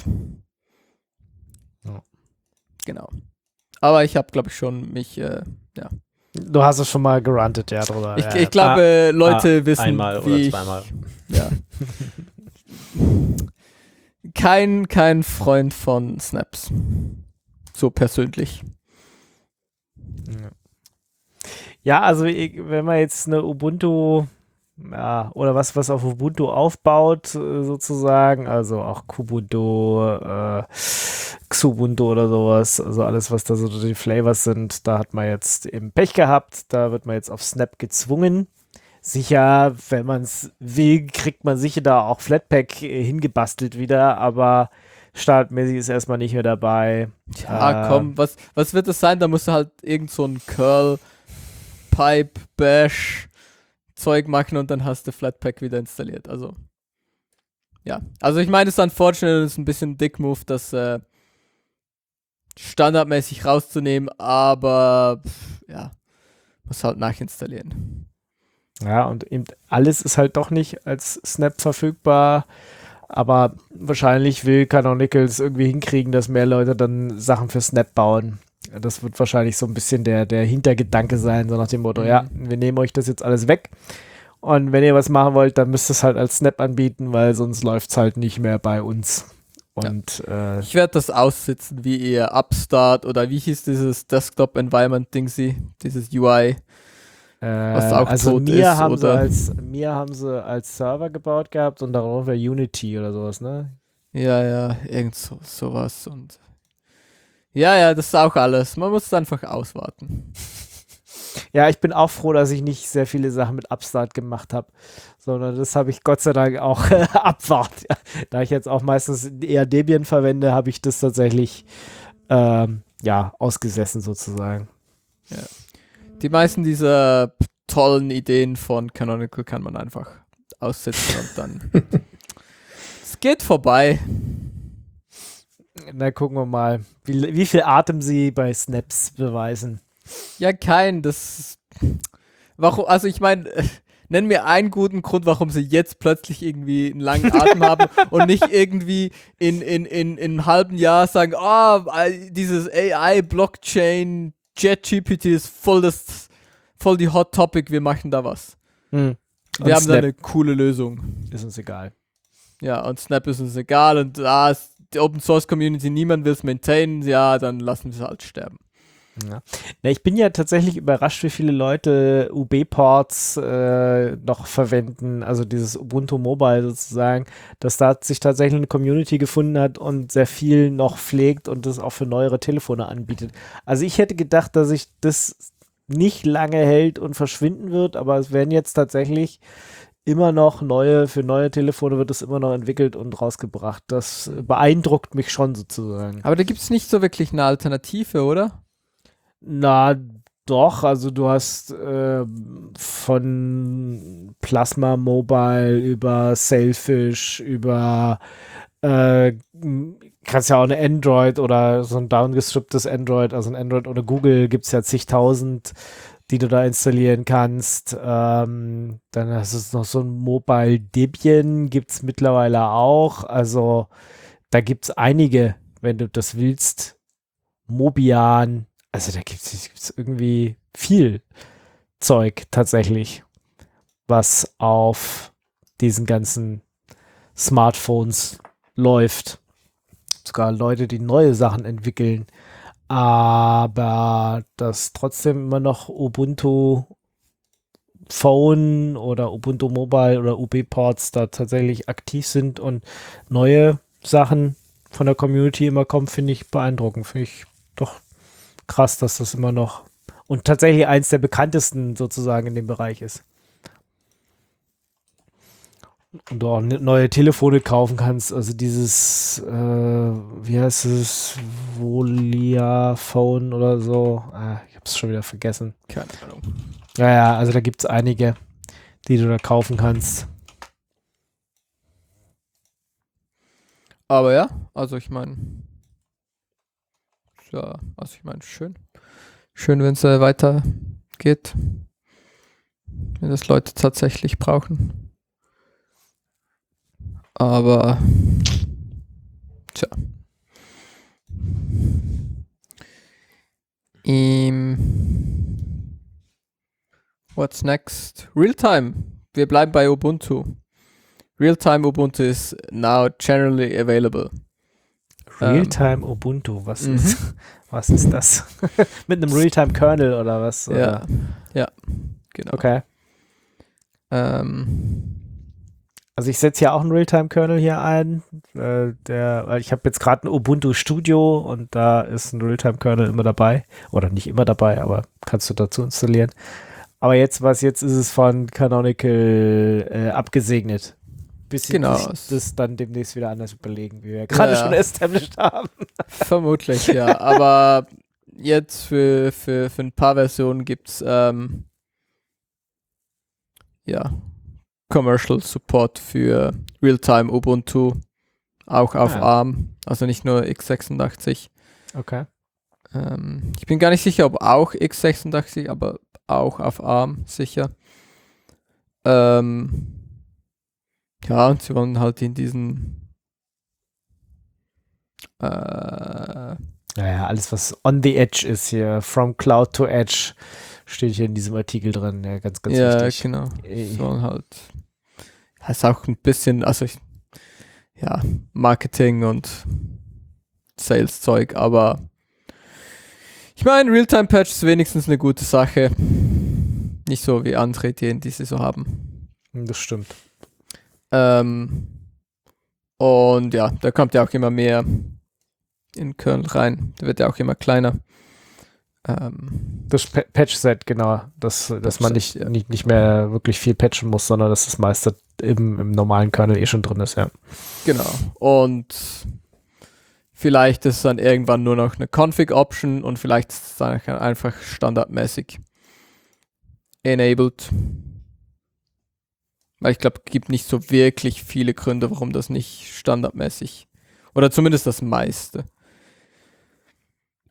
Ja. Genau. Aber ich habe, glaube ich, schon mich, äh, ja. Du hast es schon mal gerantet, ja, drüber. Ich, ja, ich glaube, Leute ah, wissen, einmal wie oder ich, zweimal. Ja. kein, kein Freund von Snaps. So persönlich. Ja. Ja, also ich, wenn man jetzt eine Ubuntu, ja, oder was, was auf Ubuntu aufbaut, äh, sozusagen, also auch Kubuntu, äh, Xubuntu oder sowas, also alles, was da so die Flavors sind, da hat man jetzt eben Pech gehabt, da wird man jetzt auf Snap gezwungen. Sicher, wenn man es will, kriegt man sicher da auch Flatpak äh, hingebastelt wieder, aber startmäßig ist erstmal nicht mehr dabei. Ja, Äh, komm, was, was wird das sein? Da musst du halt irgend so ein Curl, Pipe, Bash Zeug machen und dann hast du Flatpak wieder installiert. Also, ja. Also ich meine, es ist unfortunate, es ist ein bisschen ein Dick-Move, das äh, standardmäßig rauszunehmen, aber pff, ja, muss halt nachinstallieren. Ja, und eben alles ist halt doch nicht als Snap verfügbar, aber wahrscheinlich will Canonical es irgendwie hinkriegen, dass mehr Leute dann Sachen für Snap bauen. Das wird wahrscheinlich so ein bisschen der, der Hintergedanke sein, so nach dem Motto, Mhm. ja, wir nehmen euch das jetzt alles weg und wenn ihr was machen wollt, dann müsst ihr es halt als Snap anbieten, weil sonst läuft es halt nicht mehr bei uns. Und äh, Ich werde das aussitzen, wie ihr Upstart oder wie hieß dieses Desktop-Environment-Dingsy, dieses U I. Was auch also tot mir ist, haben sie oder? als mir haben sie als Server gebaut gehabt und darauf wäre Unity oder sowas, ne? Ja, ja, irgend so, sowas und ja, ja, das ist auch alles. Man muss es einfach auswarten. Ja, ich bin auch froh, dass ich nicht sehr viele Sachen mit Upstart gemacht habe, sondern das habe ich Gott sei Dank auch abwart. Ja, da ich jetzt auch meistens eher Debian verwende, habe ich das tatsächlich ähm, ja ausgesessen sozusagen. Die meisten dieser tollen Ideen von Canonical kann man einfach aussitzen und dann es geht vorbei. Na, gucken wir mal, wie, wie viel Atem sie bei Snaps beweisen. Ja, kein, das. Warum, also ich meine, nenn mir einen guten Grund, warum sie jetzt plötzlich irgendwie einen langen Atem haben und nicht irgendwie in, in, in, in einem halben Jahr sagen, oh, dieses A I, Blockchain, JetGPT ist voll das, voll die Hot Topic, wir machen da was. Hm. Wir Und haben da Snap eine coole Lösung. ist uns egal. Ja, und Snap ist uns egal und ah, ist die Open Source Community, niemand will es maintainen, ja, dann lassen wir es halt sterben. Ja. Na, ich bin ja tatsächlich überrascht, wie viele Leute U B-Ports äh, noch verwenden, also dieses Ubuntu Mobile sozusagen, dass da sich tatsächlich eine Community gefunden hat und sehr viel noch pflegt und das auch für neuere Telefone anbietet. Also ich hätte gedacht, dass sich das nicht lange hält und verschwinden wird, aber es werden jetzt tatsächlich immer noch neue, für neue Telefone wird es immer noch entwickelt und rausgebracht. Das beeindruckt mich schon sozusagen. Aber da gibt es nicht so wirklich eine Alternative, oder? Na, doch, also du hast äh, von Plasma Mobile über Sailfish, über äh, kannst ja auch eine Android oder so ein downgestripptes Android, also ein Android oder Google gibt es ja zigtausend, die du da installieren kannst. Ähm, dann hast du noch so ein Mobile Debian, gibt es mittlerweile auch. Also da gibt es einige, wenn du das willst. Mobian. Also da gibt es irgendwie viel Zeug tatsächlich, was auf diesen ganzen Smartphones läuft. Sogar Leute, die neue Sachen entwickeln. Aber dass trotzdem immer noch Ubuntu Phone oder Ubuntu Mobile oder U B-Ports da tatsächlich aktiv sind und neue Sachen von der Community immer kommen, finde ich beeindruckend. Finde ich doch krass, dass das immer noch und tatsächlich eins der bekanntesten sozusagen in dem Bereich ist. Und du auch neue Telefone kaufen kannst, also dieses, äh, wie heißt es, Volia Phone oder so. Ah, ich hab's schon wieder vergessen. Keine Ahnung. Ja, ja, also da gibt's einige, die du da kaufen kannst. Aber ja, also ich meine, ja, also ich meine, schön. Schön, wenn es äh, weitergeht. Wenn das Leute tatsächlich brauchen. Aber, tja. Ähm, what's next? Realtime. Wir bleiben bei Ubuntu. Realtime Ubuntu is now generally available. Realtime Ubuntu, was Mhm. ist, was ist das? Mit einem Realtime-Kernel oder was? Ja, Oder? ja, genau. Okay. Ähm, Also ich setze ja auch einen Realtime-Kernel hier ein. Äh, der, weil ich habe jetzt gerade ein Ubuntu Studio und da ist ein Realtime-Kernel immer dabei. Oder nicht immer dabei, aber kannst du dazu installieren. Aber jetzt, was jetzt ist es von Canonical äh, abgesegnet. Bis sie Genau. sich das dann demnächst wieder anders überlegen, wie wir gerade Ja. schon established haben. vermutlich, ja. Aber jetzt für, für, für ein paar Versionen gibt es ähm, ja, Commercial Support für Realtime Ubuntu, auch auf Ah. ARM, also nicht nur x sechsundachtzig. Okay. Ähm, ich bin gar nicht sicher, ob auch x sechsundachtzig, aber auch auf ARM sicher. Ähm, ja, und sie wollen halt in diesen äh, Naja, alles, was on the edge ist hier, from cloud to edge, steht hier in diesem Artikel drin. Ja, ganz, ganz ja, wichtig. genau. Äh, Sie wollen halt heißt auch ein bisschen, also ich, ja, Marketing und Sales-Zeug, aber ich meine, Realtime-Patch ist wenigstens eine gute Sache. Nicht so wie andere Ideen, die sie so haben. Das stimmt. Ähm, und ja, da kommt ja auch immer mehr in Kernel rein. Der wird ja auch immer kleiner. Ähm, Das Pa- Patch-Set, genau. Dass, dass man nicht, Patch-Set, ja. nicht, nicht mehr wirklich viel patchen muss, sondern dass das meiste im, im normalen Kernel eh schon drin ist, ja. Genau. Und vielleicht ist es dann irgendwann nur noch eine Config-Option und vielleicht ist es dann einfach standardmäßig enabled. Weil ich glaube, es gibt nicht so wirklich viele Gründe, warum das nicht standardmäßig oder zumindest das meiste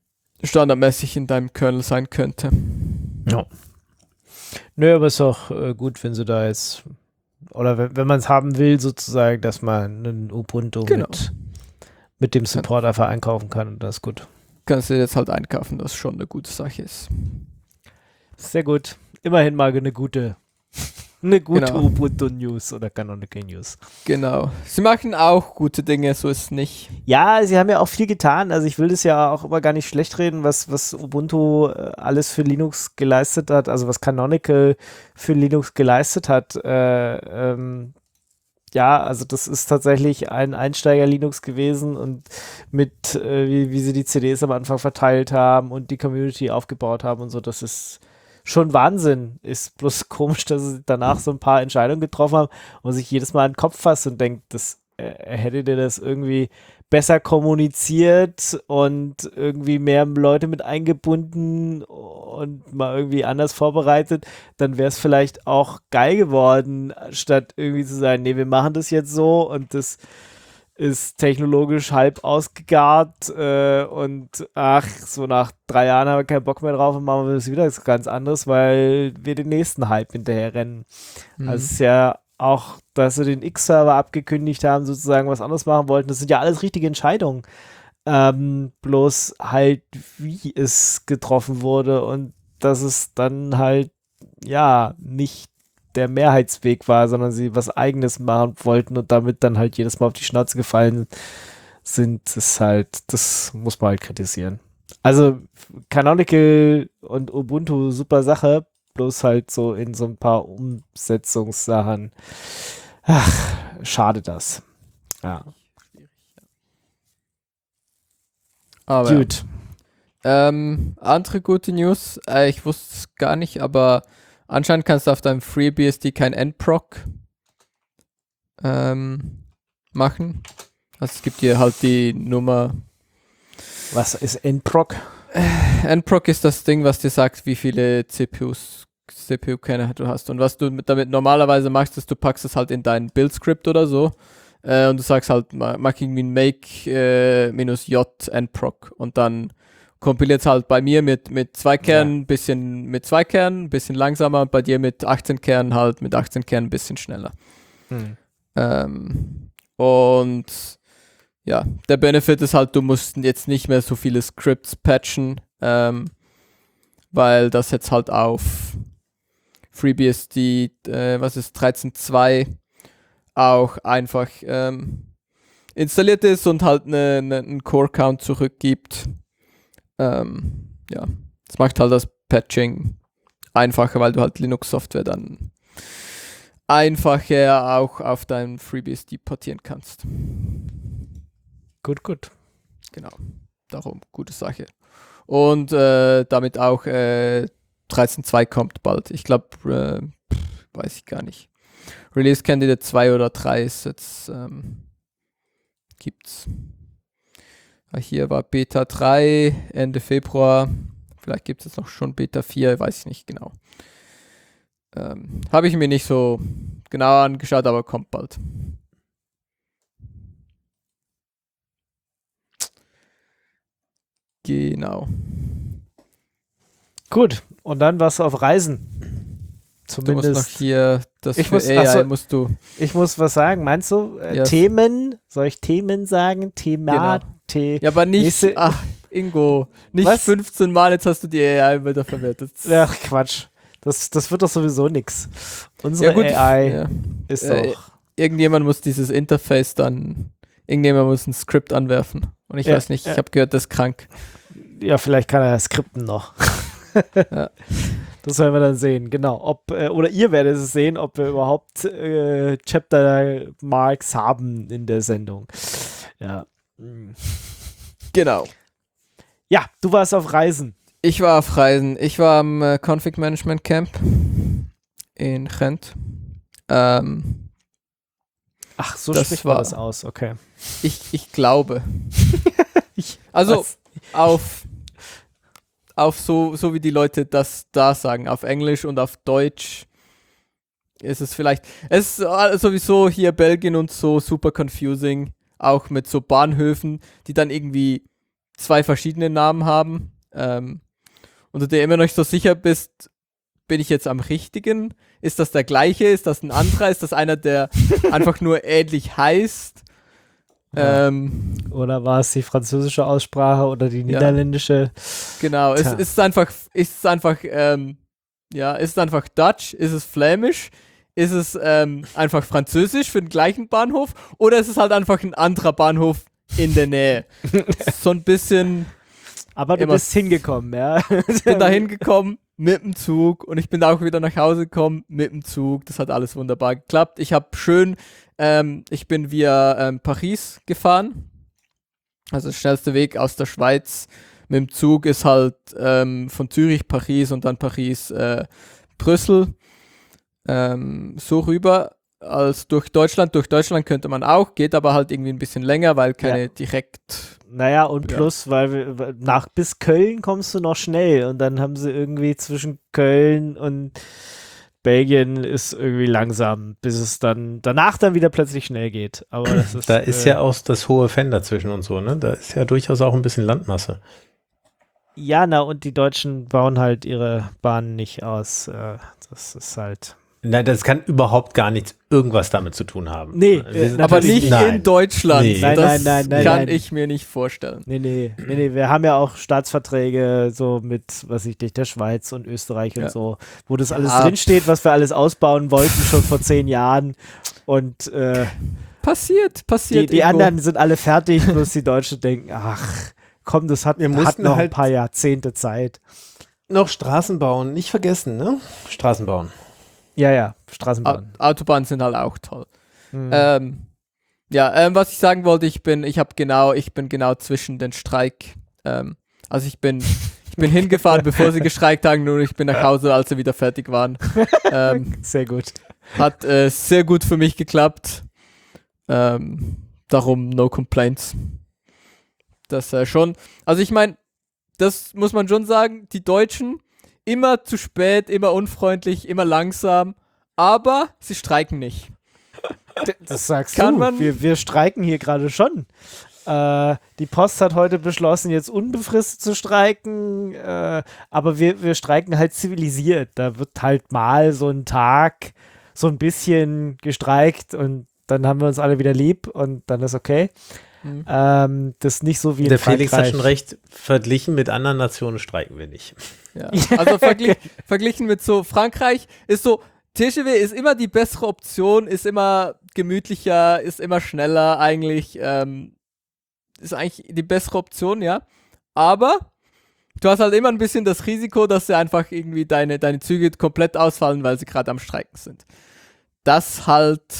standardmäßig in deinem Kernel sein könnte. Ja. Nö, aber ist auch äh, gut, wenn sie da jetzt, oder wenn, wenn man es haben will, sozusagen, dass man einen Ubuntu Genau. mit, mit dem Support einfach einkaufen kann und das ist gut. Kannst du jetzt halt einkaufen, was schon eine gute Sache ist. Sehr gut. Immerhin mal eine gute, eine gute Genau. Ubuntu-News oder Canonical News. Genau. Sie machen auch gute Dinge, so ist es nicht. Ja, sie haben ja auch viel getan. Also ich will das ja auch immer gar nicht schlecht reden, was, was Ubuntu äh, alles für Linux geleistet hat, also was Canonical für Linux geleistet hat. Äh, ähm, ja, also das ist tatsächlich ein Einsteiger-Linux gewesen und mit, äh, wie, wie sie die C Ds am Anfang verteilt haben und die Community aufgebaut haben und so, das ist schon Wahnsinn. Ist bloß komisch, dass sie danach so ein paar Entscheidungen getroffen haben und sich jedes Mal an den Kopf fasst und denkt, das äh, hättet ihr das irgendwie besser kommuniziert und irgendwie mehr Leute mit eingebunden und mal irgendwie anders vorbereitet, dann wäre es vielleicht auch geil geworden, statt irgendwie zu sagen, nee, wir machen das jetzt so und das ist technologisch halb ausgegart äh, und ach, so nach drei Jahren haben wir keinen Bock mehr drauf und machen wir das wieder ganz anderes, weil wir den nächsten Hype hinterher rennen. Mhm. Also es ist ja auch, dass sie den X-Server abgekündigt haben, sozusagen was anderes machen wollten, das sind ja alles richtige Entscheidungen. Ähm, bloß halt, wie es getroffen wurde und dass es dann halt, ja, nicht der Mehrheitsweg war, sondern sie was Eigenes machen wollten und damit dann halt jedes Mal auf die Schnauze gefallen sind, ist halt, das muss man halt kritisieren. Also Canonical und Ubuntu, super Sache, bloß halt so in so ein paar Umsetzungssachen. Ach, schade das. Ja. Aber Gut. ja. ähm, andere gute News, äh, ich wusste es gar nicht, aber anscheinend kannst du auf deinem FreeBSD kein Nproc ähm, machen. Also es gibt dir halt die Nummer. Was ist Nproc? Nproc ist das Ding, was dir sagt, wie viele C P Us, C P U-Kerne du hast. Und was du mit, damit normalerweise machst, ist, du packst es halt in dein Build-Script oder so. Äh, und du sagst halt, mach irgendwie ein make äh, minus j nproc. Und dann kompiliert es halt bei mir mit, mit zwei Kernen, Ja. bisschen mit zwei Kernen, ein bisschen langsamer. Und bei dir mit achtzehn Kernen halt, mit achtzehn Kernen ein bisschen schneller. Hm. Ähm, und ja, der Benefit ist halt, du musst jetzt nicht mehr so viele Scripts patchen, ähm, weil das jetzt halt auf FreeBSD, äh, was ist dreizehn Punkt zwei auch einfach ähm, installiert ist und halt ne, ne, einen Core-Count zurückgibt. Ähm, ja, das macht halt das Patching einfacher, weil du halt Linux-Software dann einfacher auch auf dein FreeBSD portieren kannst. Gut, gut. Genau, darum, gute Sache. Und äh, damit auch äh, dreizehn Punkt zwei kommt bald. Ich glaube, äh, weiß ich gar nicht. Release Candidate zwei oder drei ist jetzt, ähm, gibt's. Ah, hier war Beta drei, Ende Februar. Vielleicht gibt es jetzt noch schon Beta vier, weiß ich nicht genau. Ähm, Habe ich mir nicht so genau angeschaut, aber kommt bald. Genau. Gut. Und dann warst du auf Reisen. Du musst noch Zumindest. hier, das Ich für muss- A I achso. musst du. Ich muss was sagen. Meinst du äh, Yes. Themen? Soll ich Themen sagen? Thema? Genau. The Ja, aber nicht, Nächste- ach, Ingo, nicht Was? fünfzehn Mal, jetzt hast du die A I wieder verwertet. Ach, Quatsch. Das, das wird doch sowieso nix. Unsere Ja, gut, A I ja. ist Äh, doch. Irgendjemand muss dieses Interface dann, irgendjemand muss ein Skript anwerfen. Und ich Ja, weiß nicht, ja. ich habe gehört, das ist krank. Ja, vielleicht kann er skripten noch. Ja. Das werden wir dann sehen, genau. Ob, äh, oder ihr werdet es sehen, ob wir überhaupt äh, Chapter Marks haben in der Sendung. Ja. Hm. Genau. Ja, du warst auf Reisen. Ich war auf Reisen. Ich war am äh, Config Management Camp in Gent. Ähm, Ach, so Das spricht man war- das aus, okay. ich, ich glaube. Ich, Also was? auf, auf so, so wie die Leute das da sagen, auf Englisch und auf Deutsch ist es vielleicht, es ist äh, sowieso hier Belgien und so super confusing, auch mit so Bahnhöfen, die dann irgendwie zwei verschiedene Namen haben. ähm, und du dir immer noch nicht so sicher bist, bin ich jetzt am richtigen? Ist das der gleiche? Ist das ein anderer? Ist das einer, der einfach nur ähnlich heißt? Ja. Ähm, Oder war es die französische Aussprache oder die niederländische? genau, es Tja. ist einfach, ist es einfach, ähm, ja, ist es einfach Dutch? Ist es Flämisch? Ist es ähm, einfach Französisch für den gleichen Bahnhof? Oder ist es halt einfach ein anderer Bahnhof in der Nähe? So ein bisschen, Aber du Immer bist hingekommen, ja. ich bin da hingekommen mit dem Zug und ich bin auch wieder nach Hause gekommen mit dem Zug. Das hat alles wunderbar geklappt. Ich habe schön, ähm, ich bin via ähm, Paris gefahren. Also der schnellste Weg aus der Schweiz mit dem Zug ist halt ähm, von Zürich, Paris und dann Paris, äh, Brüssel. Ähm, so rüber als durch Deutschland. Durch Deutschland könnte man auch, geht aber halt irgendwie ein bisschen länger, weil keine Ja. direkt. Naja, und Ja. plus, weil wir, weil nach bis Köln kommst du noch schnell und dann haben sie irgendwie zwischen Köln und Belgien ist irgendwie langsam, bis es dann danach dann wieder plötzlich schnell geht. Aber das ist, Da ist äh, ja auch das hohe Fenn dazwischen und so, ne? Da ist ja durchaus auch ein bisschen Landmasse. ja, na, und die Deutschen bauen halt ihre Bahnen nicht aus. Äh, das ist halt. Nein, das kann überhaupt gar nichts irgendwas damit zu tun haben. Nee, Wir äh, sind- Aber Natürlich nicht nein. in Deutschland. Nee. Nein, das nein, nein, nein, kann nein. ich mir nicht vorstellen. Nee, nee, nee, nee, wir haben ja auch Staatsverträge so mit, was ich nicht, der Schweiz und Österreich und Ja. so, wo das alles Ja. drinsteht, was wir alles ausbauen wollten schon vor zehn Jahren und äh, Passiert, die, passiert. die irgendwo. anderen sind alle fertig, bloß die Deutschen denken, ach, komm, das hat, Wir hat mussten noch halt- ein paar Jahrzehnte Zeit. Noch Straßen bauen, nicht vergessen, ne? Straßen bauen. Ja, ja, Au- Straßenbahn. Autobahnen sind halt auch toll. Hm. Ähm, ja, ähm, was ich sagen wollte, ich bin, ich habe genau, ich bin genau zwischen den Streik. Ähm, also ich bin, ich bin hingefahren, bevor sie gestreikt haben, und ich bin nach Hause, als sie wieder fertig waren. Ähm, Sehr gut. hat äh, sehr gut für mich geklappt. Ähm, darum no complaints. Das äh, schon. Also ich meine, das muss man schon sagen, die Deutschen immer zu spät, immer unfreundlich, immer langsam, aber sie streiken nicht. D- Das sagst Kann du. man- Wir, wir streiken hier gerade schon. Äh, die Post hat heute beschlossen, jetzt unbefristet zu streiken, äh, aber wir, wir streiken halt zivilisiert. Da wird halt mal so ein Tag so ein bisschen gestreikt und dann haben wir uns alle wieder lieb und dann ist okay. Mhm. Ähm, das ist nicht so wie in Der Frankreich. Felix hat schon recht, verglichen mit anderen Nationen streiken wir nicht. Ja. Also verglich, verglichen mit so Frankreich ist so, T G W ist immer die bessere Option, ist immer gemütlicher, ist immer schneller eigentlich, ähm, ist eigentlich die bessere Option, ja. Aber du hast halt immer ein bisschen das Risiko, dass sie einfach irgendwie deine, deine Züge komplett ausfallen, weil sie gerade am Streiken sind. Das halt,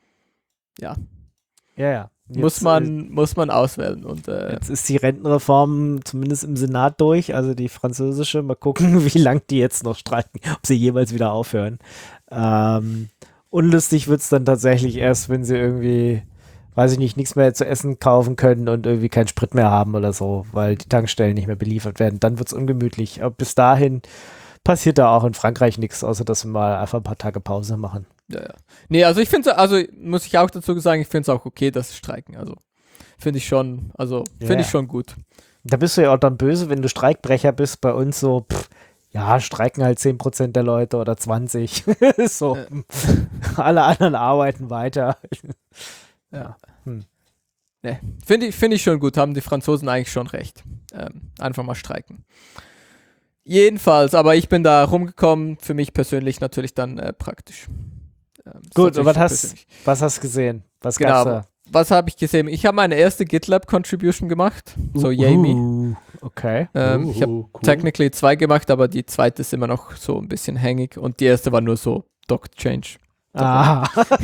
ja, Ja, ja. Jetzt, muss äh, man, muss man auswählen. Und äh, Jetzt ist die Rentenreform zumindest im Senat durch, also die französische. Mal gucken, wie lange die jetzt noch streiken, ob sie jeweils wieder aufhören. Ähm, unlustig wird es dann tatsächlich erst, wenn sie irgendwie, weiß ich nicht, nichts mehr zu essen kaufen können und irgendwie keinen Sprit mehr haben oder so, weil die Tankstellen nicht mehr beliefert werden. Dann wird es ungemütlich. Aber bis dahin passiert da auch in Frankreich nichts, außer dass wir mal einfach ein paar Tage Pause machen. ja, ja. Nee, also ich finde es, also muss ich auch dazu sagen, ich finde es auch okay, dass sie streiken. Also finde ich schon, also finde Ja. ich schon gut. Da bist du ja auch dann böse, wenn du Streikbrecher bist. Bei uns so, pff, ja, streiken halt zehn Prozent der Leute oder zwanzig. So, Ja. alle anderen arbeiten weiter. Ja. Hm. Nee, finde ich, finde ich schon gut, haben die Franzosen eigentlich schon recht. Ähm, einfach mal streiken. Jedenfalls, aber ich bin da rumgekommen, für mich persönlich natürlich dann äh, praktisch. Ähm, ist Gut, natürlich und was für hast, persönlich. was hast du gesehen? Was Genau, gab's da? was habe ich gesehen? Ich habe meine erste GitLab-Contribution gemacht, so yay me. Uh, okay. Ähm, ich habe Uh, cool. technically zwei gemacht, aber die zweite ist immer noch so ein bisschen hängig und die erste war nur so Doc-Change. Ah.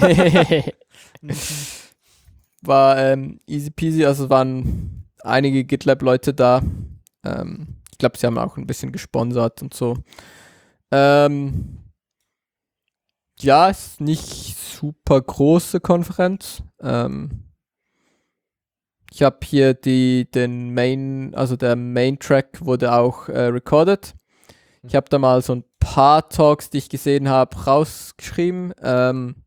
War ähm, easy peasy, also waren einige GitLab-Leute da. Ähm, ich glaube, sie haben auch ein bisschen gesponsert und so. Ähm, ja, ist nicht super große Konferenz. Ähm, ich habe hier die, den Main, also der Main-Track wurde auch äh, recorded. Ich habe da mal so ein paar Talks, die ich gesehen habe, rausgeschrieben. Ähm,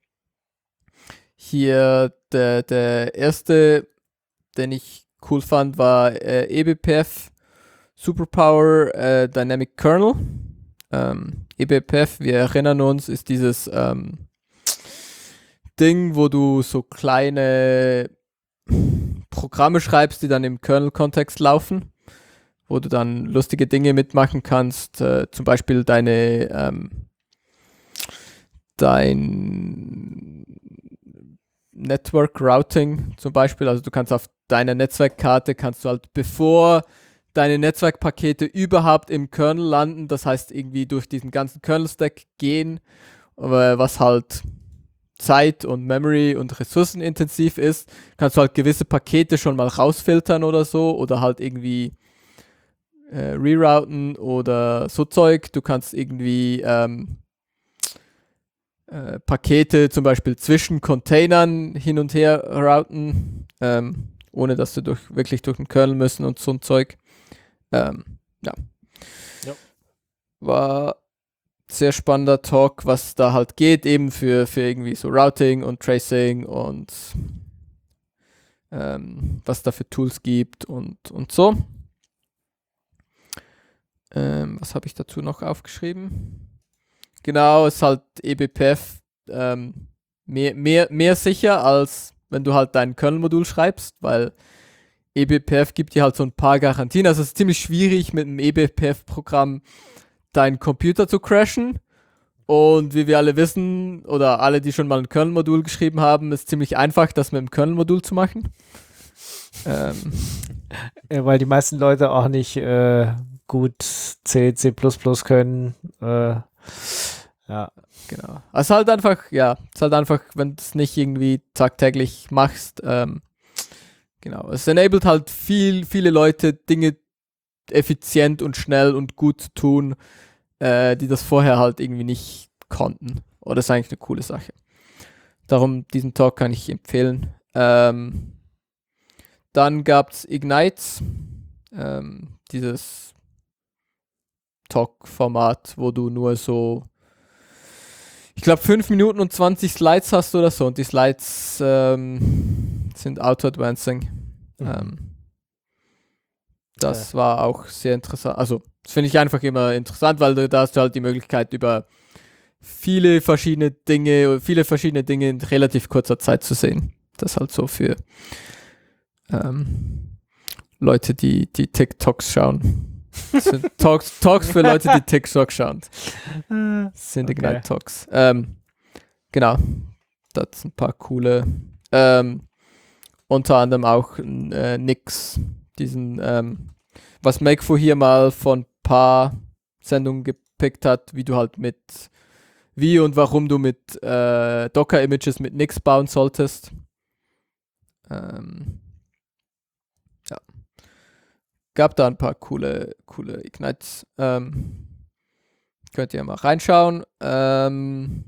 hier der, der erste, den ich cool fand, war äh, E B P F. Superpower äh, Dynamic Kernel. Ähm, E B P F, wir erinnern uns, ist dieses ähm, Ding, wo du so kleine Programme schreibst, die dann im Kernel-Kontext laufen, wo du dann lustige Dinge mitmachen kannst, äh, zum Beispiel deine ähm, dein Network Routing zum Beispiel, also du kannst auf deiner Netzwerkkarte, kannst du halt bevor deine Netzwerkpakete überhaupt im Kernel landen, das heißt irgendwie durch diesen ganzen Kernel-Stack gehen, was halt Zeit und Memory und ressourcenintensiv ist, kannst du halt gewisse Pakete schon mal rausfiltern oder so oder halt irgendwie äh, rerouten oder so Zeug. Du kannst irgendwie ähm, äh, Pakete zum Beispiel zwischen Containern hin und her routen, ähm, ohne dass du durch, wirklich durch den Kernel müssen und so ein Zeug. Ähm, ja. ja. War sehr spannender Talk, was da halt geht, eben für, für irgendwie so Routing und Tracing und ähm, was da für Tools gibt und, und so. Ähm, was habe ich dazu noch aufgeschrieben? Genau, es ist halt E B P F ähm, mehr, mehr, mehr sicher, als wenn du halt dein Kernel-Modul schreibst, weil E B P F gibt dir halt so ein paar Garantien. Also es ist ziemlich schwierig, mit einem E B P F-Programm deinen Computer zu crashen. Und wie wir alle wissen, oder alle, die schon mal ein Kernel-Modul geschrieben haben, ist ziemlich einfach, das mit dem Kernel-Modul zu machen. ähm. Ja, weil die meisten Leute auch nicht äh, gut C, C plus plus können. Äh, ja. Genau. Also halt einfach, ja, es ist halt einfach, wenn du es nicht irgendwie tagtäglich machst, ähm, genau. Es enabled halt viel, viele Leute, Dinge effizient und schnell und gut zu tun, äh, die das vorher halt irgendwie nicht konnten. Oder das ist eigentlich eine coole Sache. Darum, diesen Talk kann ich empfehlen. Ähm, dann gab es Ignites, ähm, dieses Talk-Format, wo du nur so, ich glaube, fünf Minuten und zwanzig Slides hast oder so. Und die Slides ähm, sind auto-advancing. Mhm. Ähm, das ja. war auch sehr interessant. Also, das finde ich einfach immer interessant, weil da hast du halt die Möglichkeit, über viele verschiedene Dinge, viele verschiedene Dinge in relativ kurzer Zeit zu sehen. Das halt so für ähm, Leute, die, die TikToks schauen. Das sind Talks, Talks für Leute, die TikTok schauen. Das sind okay. Ignite Talks. Ähm, genau. Das sind ein paar coole. Ähm, unter anderem auch äh, Nix. Diesen, ähm, was Makeful hier mal von ein paar Sendungen gepickt hat, wie du halt mit, wie und warum du mit äh, Docker-Images mit Nix bauen solltest. Ähm, ja. Gab da ein paar coole, coole Ignites. Ähm, könnt ihr mal reinschauen. Ähm,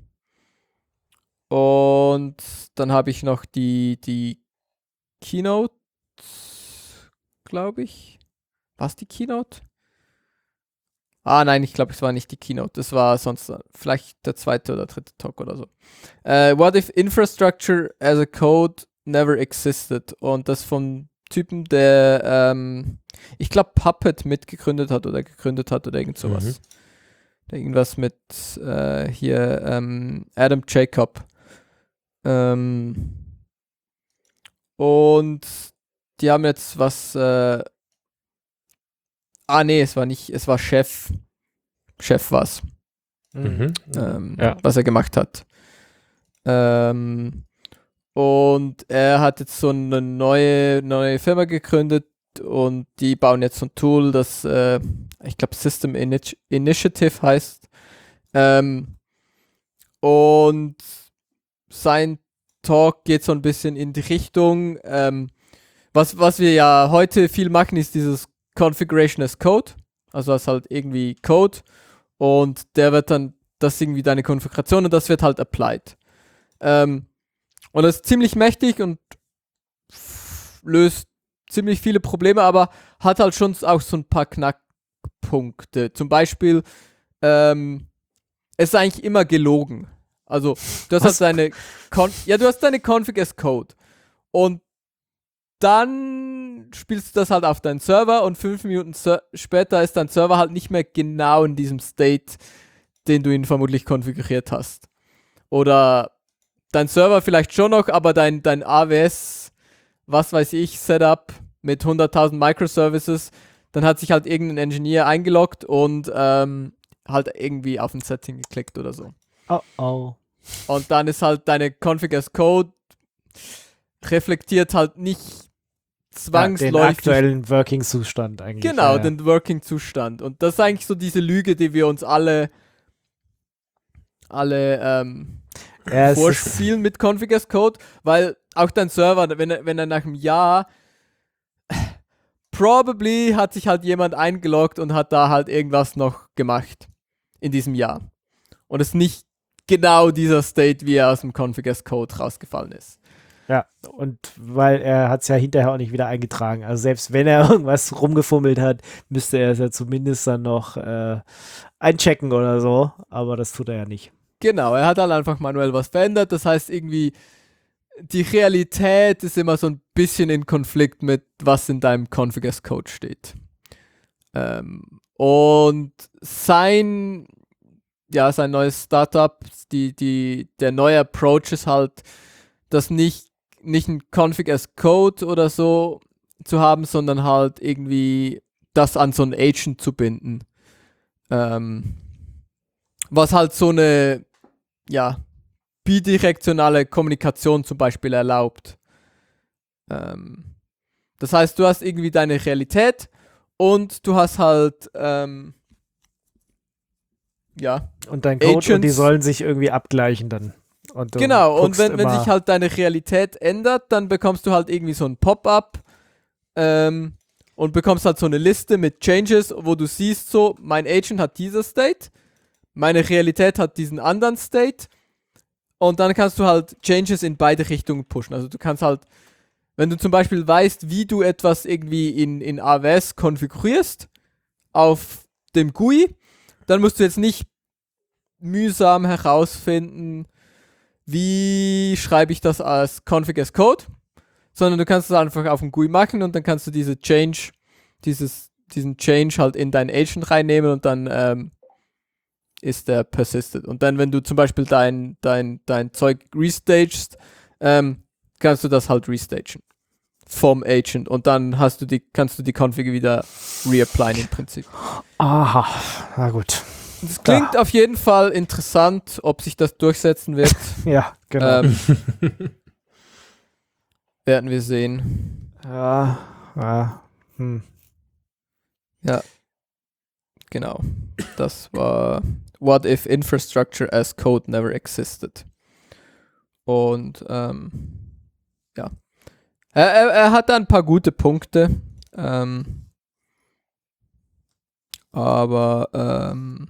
und dann habe ich noch die, die Keynote, glaube ich. War es die Keynote? Ah, nein, ich glaube, es war nicht die Keynote. Das war sonst vielleicht der zweite oder dritte Talk oder so. Uh, what if infrastructure as a code never existed? Und das vom Typen, der, ähm, ich glaube, Puppet mitgegründet hat oder gegründet hat oder irgend sowas. Mhm. Irgendwas mit äh, hier ähm, Adam Jacob. Ähm, und die haben jetzt was äh, ah nee, es war nicht, es war Chef. Chef was. Mhm. Ähm, ja. Was er gemacht hat. Ähm, und er hat jetzt so eine neue, neue Firma gegründet und die bauen jetzt so ein Tool, das äh, ich glaube System Initi- Initiative heißt. Ähm, und sein Talk geht so ein bisschen in die Richtung, ähm, was, was wir ja heute viel machen, ist dieses Configuration as Code. Also das ist halt irgendwie Code und der wird dann, das ist irgendwie deine Konfiguration und das wird halt applied. Ähm, und das ist ziemlich mächtig und f- löst ziemlich viele Probleme, aber hat halt schon auch so ein paar Knackpunkte. Zum Beispiel, ähm, es ist eigentlich immer gelogen. Also, du hast Was? halt deine, Con- ja, du hast deine Config as Code. Und dann dann spielst du das halt auf deinen Server und fünf Minuten Ser- später ist dein Server halt nicht mehr genau in diesem State, den du ihn vermutlich konfiguriert hast. Oder dein Server vielleicht schon noch, aber dein, dein A W S, was weiß ich, Setup mit hunderttausend Microservices, dann hat sich halt irgendein Engineer eingeloggt und ähm, halt irgendwie auf ein Setting geklickt oder so. Oh oh. Und dann ist halt deine Config as Code reflektiert halt nicht zwangsläufig. Ja, den aktuellen Working-Zustand eigentlich. Genau, ja, ja. den Working-Zustand. Und das ist eigentlich so diese Lüge, die wir uns alle, alle ähm, Ja, es ist, vorspielen mit Config as Code, weil auch dein Server, wenn er, wenn er nach einem Jahr probably hat sich halt jemand eingeloggt und hat da halt irgendwas noch gemacht in diesem Jahr. Und es ist nicht genau dieser State, wie er aus dem Config as Code rausgefallen ist. ja, und weil er hat es ja hinterher auch nicht wieder eingetragen. Also selbst wenn er irgendwas rumgefummelt hat, müsste er es ja zumindest dann noch äh, einchecken oder so. Aber das tut er ja nicht. Genau, er hat halt einfach manuell was verändert. Das heißt irgendwie, die Realität ist immer so ein bisschen in Konflikt mit, was in deinem Config as Code steht. Ähm, und sein, ja, sein neues Startup, die, die, der neue Approach ist halt, das nicht, nicht ein Config as Code oder so zu haben, sondern halt irgendwie das an so einen Agent zu binden. Ähm, was halt so eine, ja, bidirektionale Kommunikation zum Beispiel erlaubt. Ähm, das heißt, du hast irgendwie deine Realität und du hast halt, ähm, ja, Und dein Code Agents. und die sollen sich irgendwie abgleichen dann. Und du genau, und guckst wenn, wenn immer- sich halt deine Realität ändert, dann bekommst du halt irgendwie so ein Pop-up ähm, und bekommst halt so eine Liste mit Changes, wo du siehst so, mein Agent hat dieser State, meine Realität hat diesen anderen State und dann kannst du halt Changes in beide Richtungen pushen. Also du kannst halt, wenn du zum Beispiel weißt, wie du etwas irgendwie in, in A W S konfigurierst auf dem G U I, dann musst du jetzt nicht mühsam herausfinden, wie schreibe ich das als Config as Code, sondern du kannst es einfach auf dem G U I machen und dann kannst du diese Change, dieses, diesen Change halt in dein Agent reinnehmen und dann ähm, ist der persisted. Und dann, wenn du zum Beispiel dein, dein, dein Zeug restagest, ähm, kannst du das halt restagen vom Agent und dann hast du die, kannst du die Config wieder reapplyen im Prinzip. Aha, na gut. Das klingt Ja. auf jeden Fall interessant, ob sich das durchsetzen wird. Ja, genau. ähm, werden wir sehen. Ja, ja. Hm. Genau. Das war What if Infrastructure as Code never existed? Und ähm, ja. Er, er, er hat da ein paar gute Punkte. Ähm, aber ähm,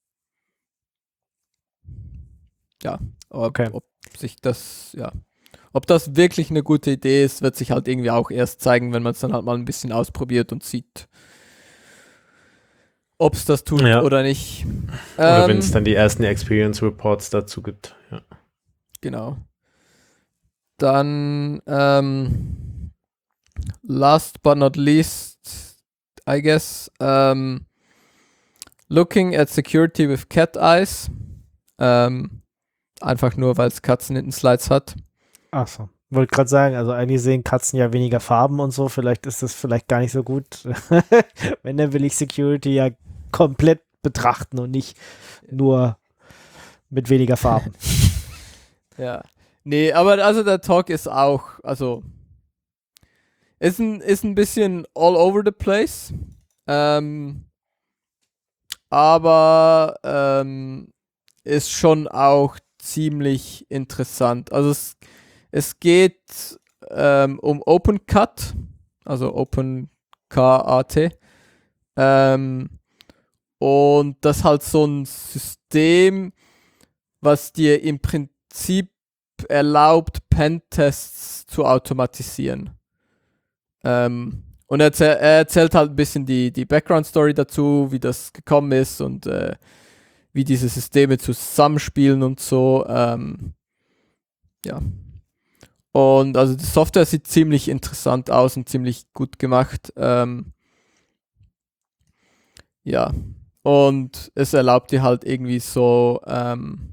ja, ob, Okay. ob sich das, ja, ob das wirklich eine gute Idee ist, wird sich halt irgendwie auch erst zeigen, wenn man es dann halt mal ein bisschen ausprobiert und sieht, ob es das tut Ja. oder nicht. Oder Ähm, wenn es dann die ersten Experience Reports dazu gibt. Ja. Genau. Dann ähm, last but not least, I guess, ähm, looking at security with cat eyes. Ähm, einfach nur, weil es Katzen in den Slides hat. Ach so. Wollte gerade sagen, also eigentlich sehen Katzen ja weniger Farben und so. Vielleicht ist das vielleicht gar nicht so gut. Wenn, dann will ich Security ja komplett betrachten und nicht nur mit weniger Farben. Ja. Nee, aber also der Talk ist auch, also ist ein, ist ein bisschen all over the place. Ähm, aber ähm, ist schon auch ziemlich interessant. Also es, es geht ähm, um OpenCut, also OpenCut. Ähm, und das ist halt so ein System, was dir im Prinzip erlaubt, Pentests zu automatisieren. Ähm, und er, erzähl, er erzählt halt ein bisschen die, die Background-Story dazu, wie das gekommen ist und äh, wie diese Systeme zusammenspielen und so. Ähm, ja. Und also die Software sieht ziemlich interessant aus und ziemlich gut gemacht. Ähm, ja. Und es erlaubt dir halt irgendwie so, ähm,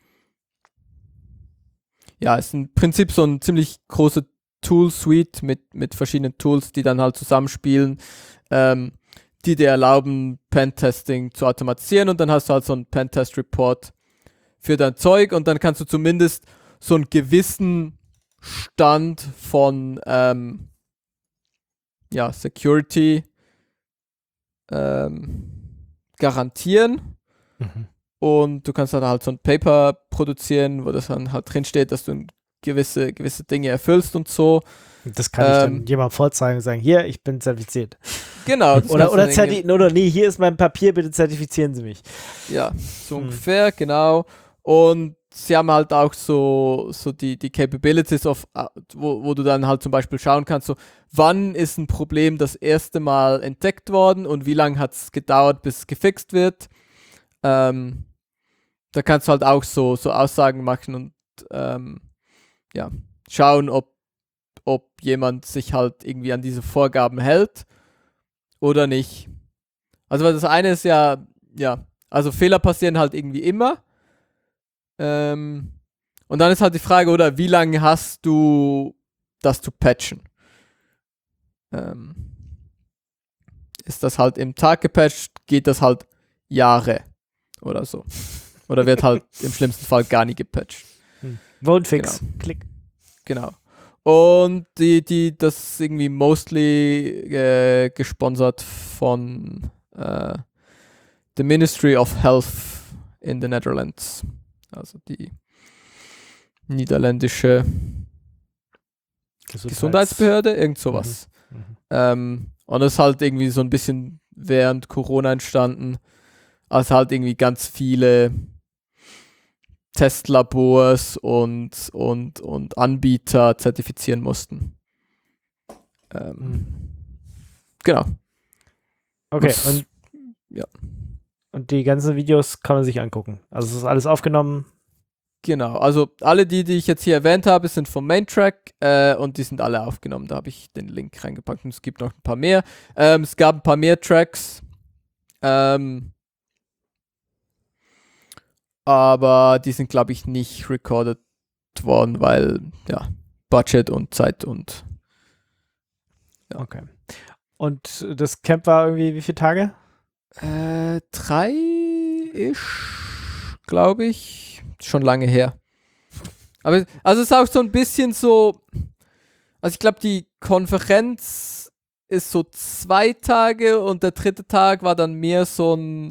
ja, es ist im Prinzip so ein ziemlich großer Tool-Suite mit, mit verschiedenen Tools, die dann halt zusammenspielen, ähm, die dir erlauben, Pentesting zu automatisieren, und dann hast du halt so einen Pentest-Report für dein Zeug, und dann kannst du zumindest so einen gewissen Stand von ähm, ja, Security ähm, garantieren. Mhm. Und du kannst dann halt so ein Paper produzieren, wo das dann halt drin steht, dass du gewisse, gewisse Dinge erfüllst und so. Das kann ich dann Ähm, jemandem vorzeigen und sagen, hier, ich bin zertifiziert. Genau. das Oder, kannst du oder, dann zerti irgendwie- oder nee, hier ist mein Papier, bitte zertifizieren Sie mich. Ja, so Hm. ungefähr, genau. Und sie haben halt auch so, so die, die Capabilities, of, uh, wo, wo du dann halt zum Beispiel schauen kannst, so, wann ist ein Problem das erste Mal entdeckt worden und wie lange hat es gedauert, bis es gefixt wird. Ähm, da kannst du halt auch so, so Aussagen machen und ähm, ja, schauen, ob, ob jemand sich halt irgendwie an diese Vorgaben hält oder nicht. Also weil das eine ist ja, ja, also Fehler passieren halt irgendwie immer. Ähm, und dann ist halt die Frage, oder wie lange hast du das zu patchen? Ähm, ist das halt im Tag gepatcht, geht das halt Jahre oder so. Oder wird halt im schlimmsten Fall gar nicht gepatcht. Vonefix. Genau. Klick. Genau. Und die, die, das ist irgendwie mostly äh, gesponsert von äh, the Ministry of Health in the Netherlands. Also die niederländische Gesundheits- Gesundheitsbehörde, irgend sowas. Mhm. Ähm, und das ist halt irgendwie so ein bisschen während Corona entstanden, als halt irgendwie ganz viele Testlabors und, und, und Anbieter zertifizieren mussten. Ähm, Mhm. Genau. Okay, Das- und, ja. und die ganzen Videos kann man sich angucken. Also es ist alles aufgenommen. Genau, also alle die, die ich jetzt hier erwähnt habe, sind vom Main-Track äh, und die sind alle aufgenommen. Da habe ich den Link reingepackt und es gibt noch ein paar mehr. Ähm, es gab ein paar mehr Tracks, ähm, aber die sind, glaube ich, nicht recorded worden, weil, ja, Budget und Zeit und Ja. Okay. Und das Camp war irgendwie wie viele Tage? äh, drei ish, glaube ich. Schon lange her. Aber also es ist auch so ein bisschen so, also ich glaube, die Konferenz ist so zwei Tage und der dritte Tag war dann mehr so ein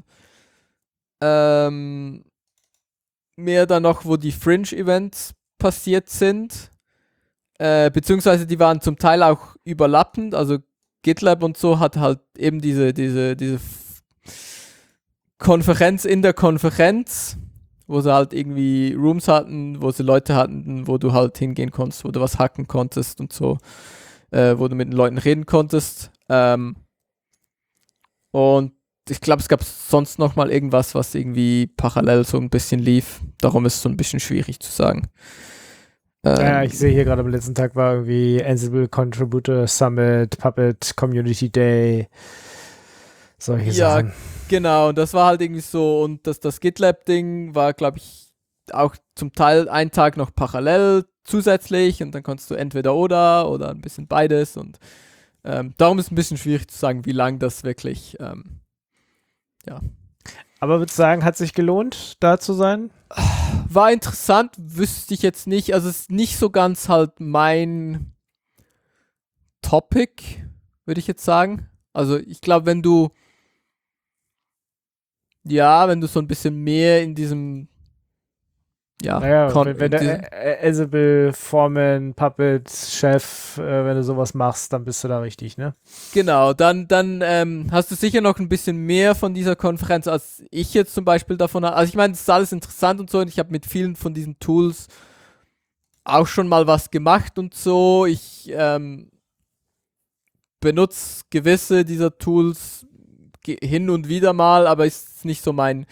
ähm, mehr dann noch, wo die Fringe-Events passiert sind. Äh, beziehungsweise die waren zum Teil auch überlappend, also GitLab und so hat halt eben diese, diese, diese F- Konferenz in der Konferenz, wo sie halt irgendwie Rooms hatten, wo sie Leute hatten, wo du halt hingehen konntest, wo du was hacken konntest und so, äh, wo du mit den Leuten reden konntest. Ähm, und ich glaube, es gab sonst noch mal irgendwas, was irgendwie parallel so ein bisschen lief. Darum ist es so ein bisschen schwierig zu sagen. Ähm, Ja, ich sehe hier gerade am letzten Tag war irgendwie Ansible Contributor Summit, Puppet Community Day, solche Ja, Sachen. Genau, und das war halt irgendwie so, und das, das GitLab-Ding war, glaube ich, auch zum Teil einen Tag noch parallel zusätzlich und dann konntest du entweder oder oder ein bisschen beides und ähm, darum ist es ein bisschen schwierig zu sagen, wie lang das wirklich, ähm, Aber würdest du sagen, hat sich gelohnt, da zu sein? war interessant, wüsste ich jetzt nicht, also es ist nicht so ganz halt mein Topic, würde ich jetzt sagen. Also ich glaube, wenn du Ja, wenn du so ein bisschen mehr in diesem ja, Naja, Kon- wenn, wenn der diesem- Ä- Ä- Ansible, Foreman, Puppet, Chef, äh, wenn du sowas machst, dann bist du da richtig, ne? Genau, dann, dann ähm, hast du sicher noch ein bisschen mehr von dieser Konferenz, als ich jetzt zum Beispiel davon habe. Also ich meine, das ist alles interessant und so und ich habe mit vielen von diesen Tools auch schon mal was gemacht und so. Ich ähm, benutze gewisse dieser Tools ge- hin und wieder mal, aber ist nicht so mein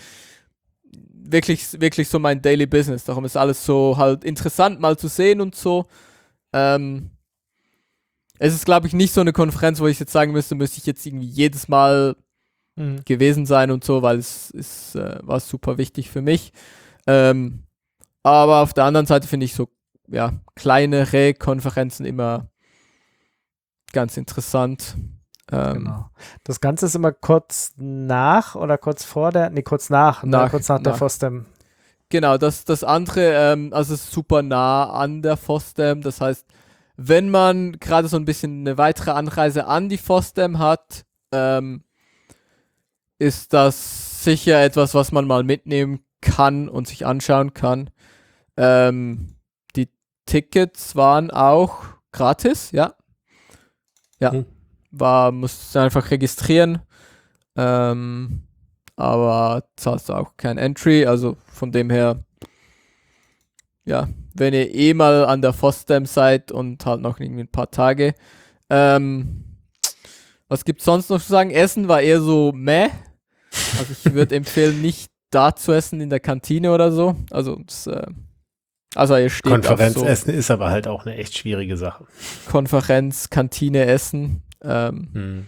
wirklich, wirklich so mein Daily Business. Darum ist alles so halt interessant mal zu sehen und so. Ähm, es ist, glaube ich, nicht so eine Konferenz, wo ich jetzt sagen müsste, müsste ich jetzt irgendwie jedes Mal Mhm. gewesen sein und so, weil es ist, äh, war super wichtig für mich. Ähm, aber auf der anderen Seite finde ich so, ja, kleinere Konferenzen immer ganz interessant. Ähm, Genau. Das Ganze ist immer kurz nach oder kurz vor der, nee, kurz nach, Nach- ne? kurz nach, der nach. FOSDEM. Genau, das, das andere, ähm, also es ist super nah an der FOSDEM. Das heißt, wenn man gerade so ein bisschen eine weitere Anreise an die FOSDEM hat, ähm, ist das sicher etwas, was man mal mitnehmen kann und sich anschauen kann. Ähm, die Tickets waren auch gratis, ja. Ja, Hm. war, musst du einfach registrieren. Ähm, aber zahlst du auch kein Entry, also von dem her, ja, wenn ihr eh mal an der FOSDEM seid und halt noch irgendwie ein paar Tage. Ähm, was gibt's sonst noch zu sagen? Essen war eher so meh. Also ich würde empfehlen, nicht da zu essen in der Kantine oder so. Also, das, äh, also ihr steht auf so Konferenzessen ist aber halt auch eine echt schwierige Sache. Konferenz, Kantine essen. Ähm, Hm.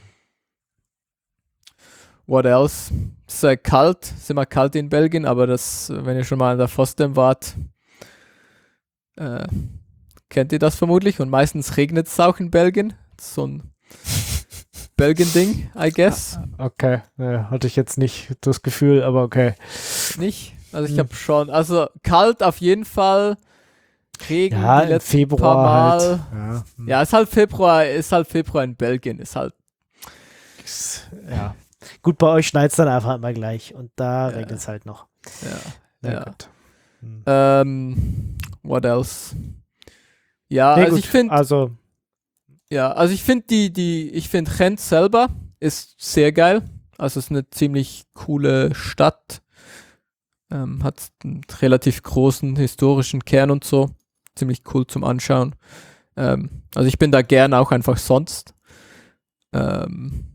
What else? Es ist äh, kalt, ist immer kalt in Belgien, aber das, wenn ihr schon mal an der FOSDEM wart, äh, kennt ihr das vermutlich und meistens regnet es auch in Belgien. Das ist so ein Belgien-Ding, I guess. Okay, ja, hatte ich jetzt nicht das Gefühl, aber okay. Nicht? Also ich Hm. habe schon, also kalt auf jeden Fall, Regen Ja, die im letzten Februar paar Mal. halt. Ja, hm. Ja, ist halt Februar, ist halt Februar in Belgien, ist halt, ja. Gut, bei euch schneit es dann einfach immer gleich und da Ja. regnet es halt noch. ja. Na Ja. gut. Hm. Ähm, what else? Ja, Nee, also gut, ich finde, also ja, also ich finde die, die, ich finde Gent selber ist sehr geil. Also es ist eine ziemlich coole Stadt. Ähm, hat einen relativ großen historischen Kern und so. Ziemlich cool zum Anschauen. Ähm, also ich bin da gern auch einfach sonst. Ähm,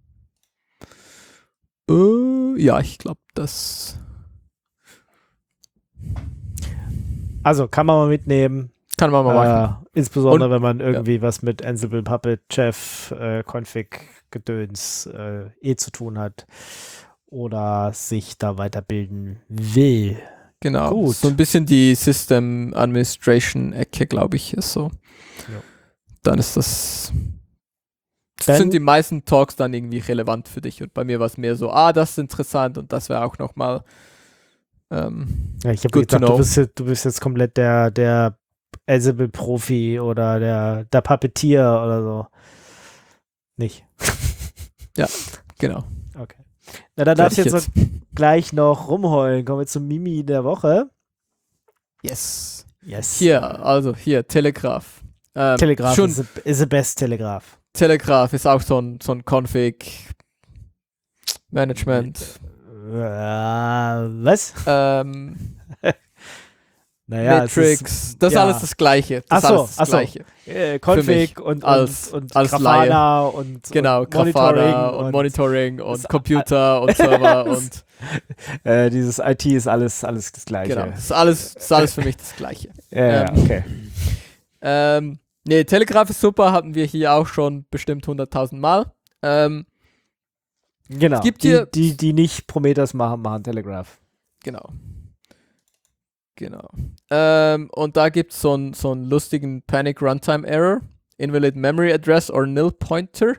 äh, ja, ich glaube, das Also kann man mal mitnehmen. kann man mal machen. Äh, insbesondere Und- wenn man irgendwie was mit Ansible, Puppet, Chef, äh, Config, Gedöns äh, eh zu tun hat oder sich da weiterbilden will. Genau. Gut. So ein bisschen die System Administration Ecke, glaube ich, ist so. Ja. Dann ist das. Dann- sind die meisten Talks dann irgendwie relevant für dich. Und bei mir war es mehr so, ah, das ist interessant und das wäre auch nochmal. Ähm, Ja, ich habe Good to gedacht, du know. bist, jetzt, du bist jetzt komplett der, der Ansible-Profi oder der, der Puppeteer oder so. Nicht. genau. Okay. Na, dann darfst du Fertig jetzt, noch gleich noch rumheulen. Kommen wir zum Mimi der Woche. Yes. Yes. Hier, also hier, Telegraph. Ähm, Telegraph Schon, is the, is the best Telegraph. Telegraph ist auch so ein, so ein Config-Management. Äh, was? Ähm, Naja, es Matrix, das ist ja. alles das Gleiche. Das Ach ist so, alles das ach so. Gleiche. Äh, Config und, als- und, und als Grafana und, Genau, und Monitoring Grafana und, und Monitoring das- und Computer und Server und äh, dieses I T ist alles, alles das Gleiche. genau. Das ist alles, das ist alles für mich das Gleiche. Ja, ja, Ähm, okay. Ähm, nee, Telegraph ist super, hatten wir hier auch schon bestimmt hunderttausend Mal. Ähm, Genau. gibt die, hier- die, die nicht Prometheus machen, machen Telegraph. genau. Genau. Ähm, und da gibt es so einen so einen lustigen Panic Runtime Error. Invalid Memory Address or Nil Pointer.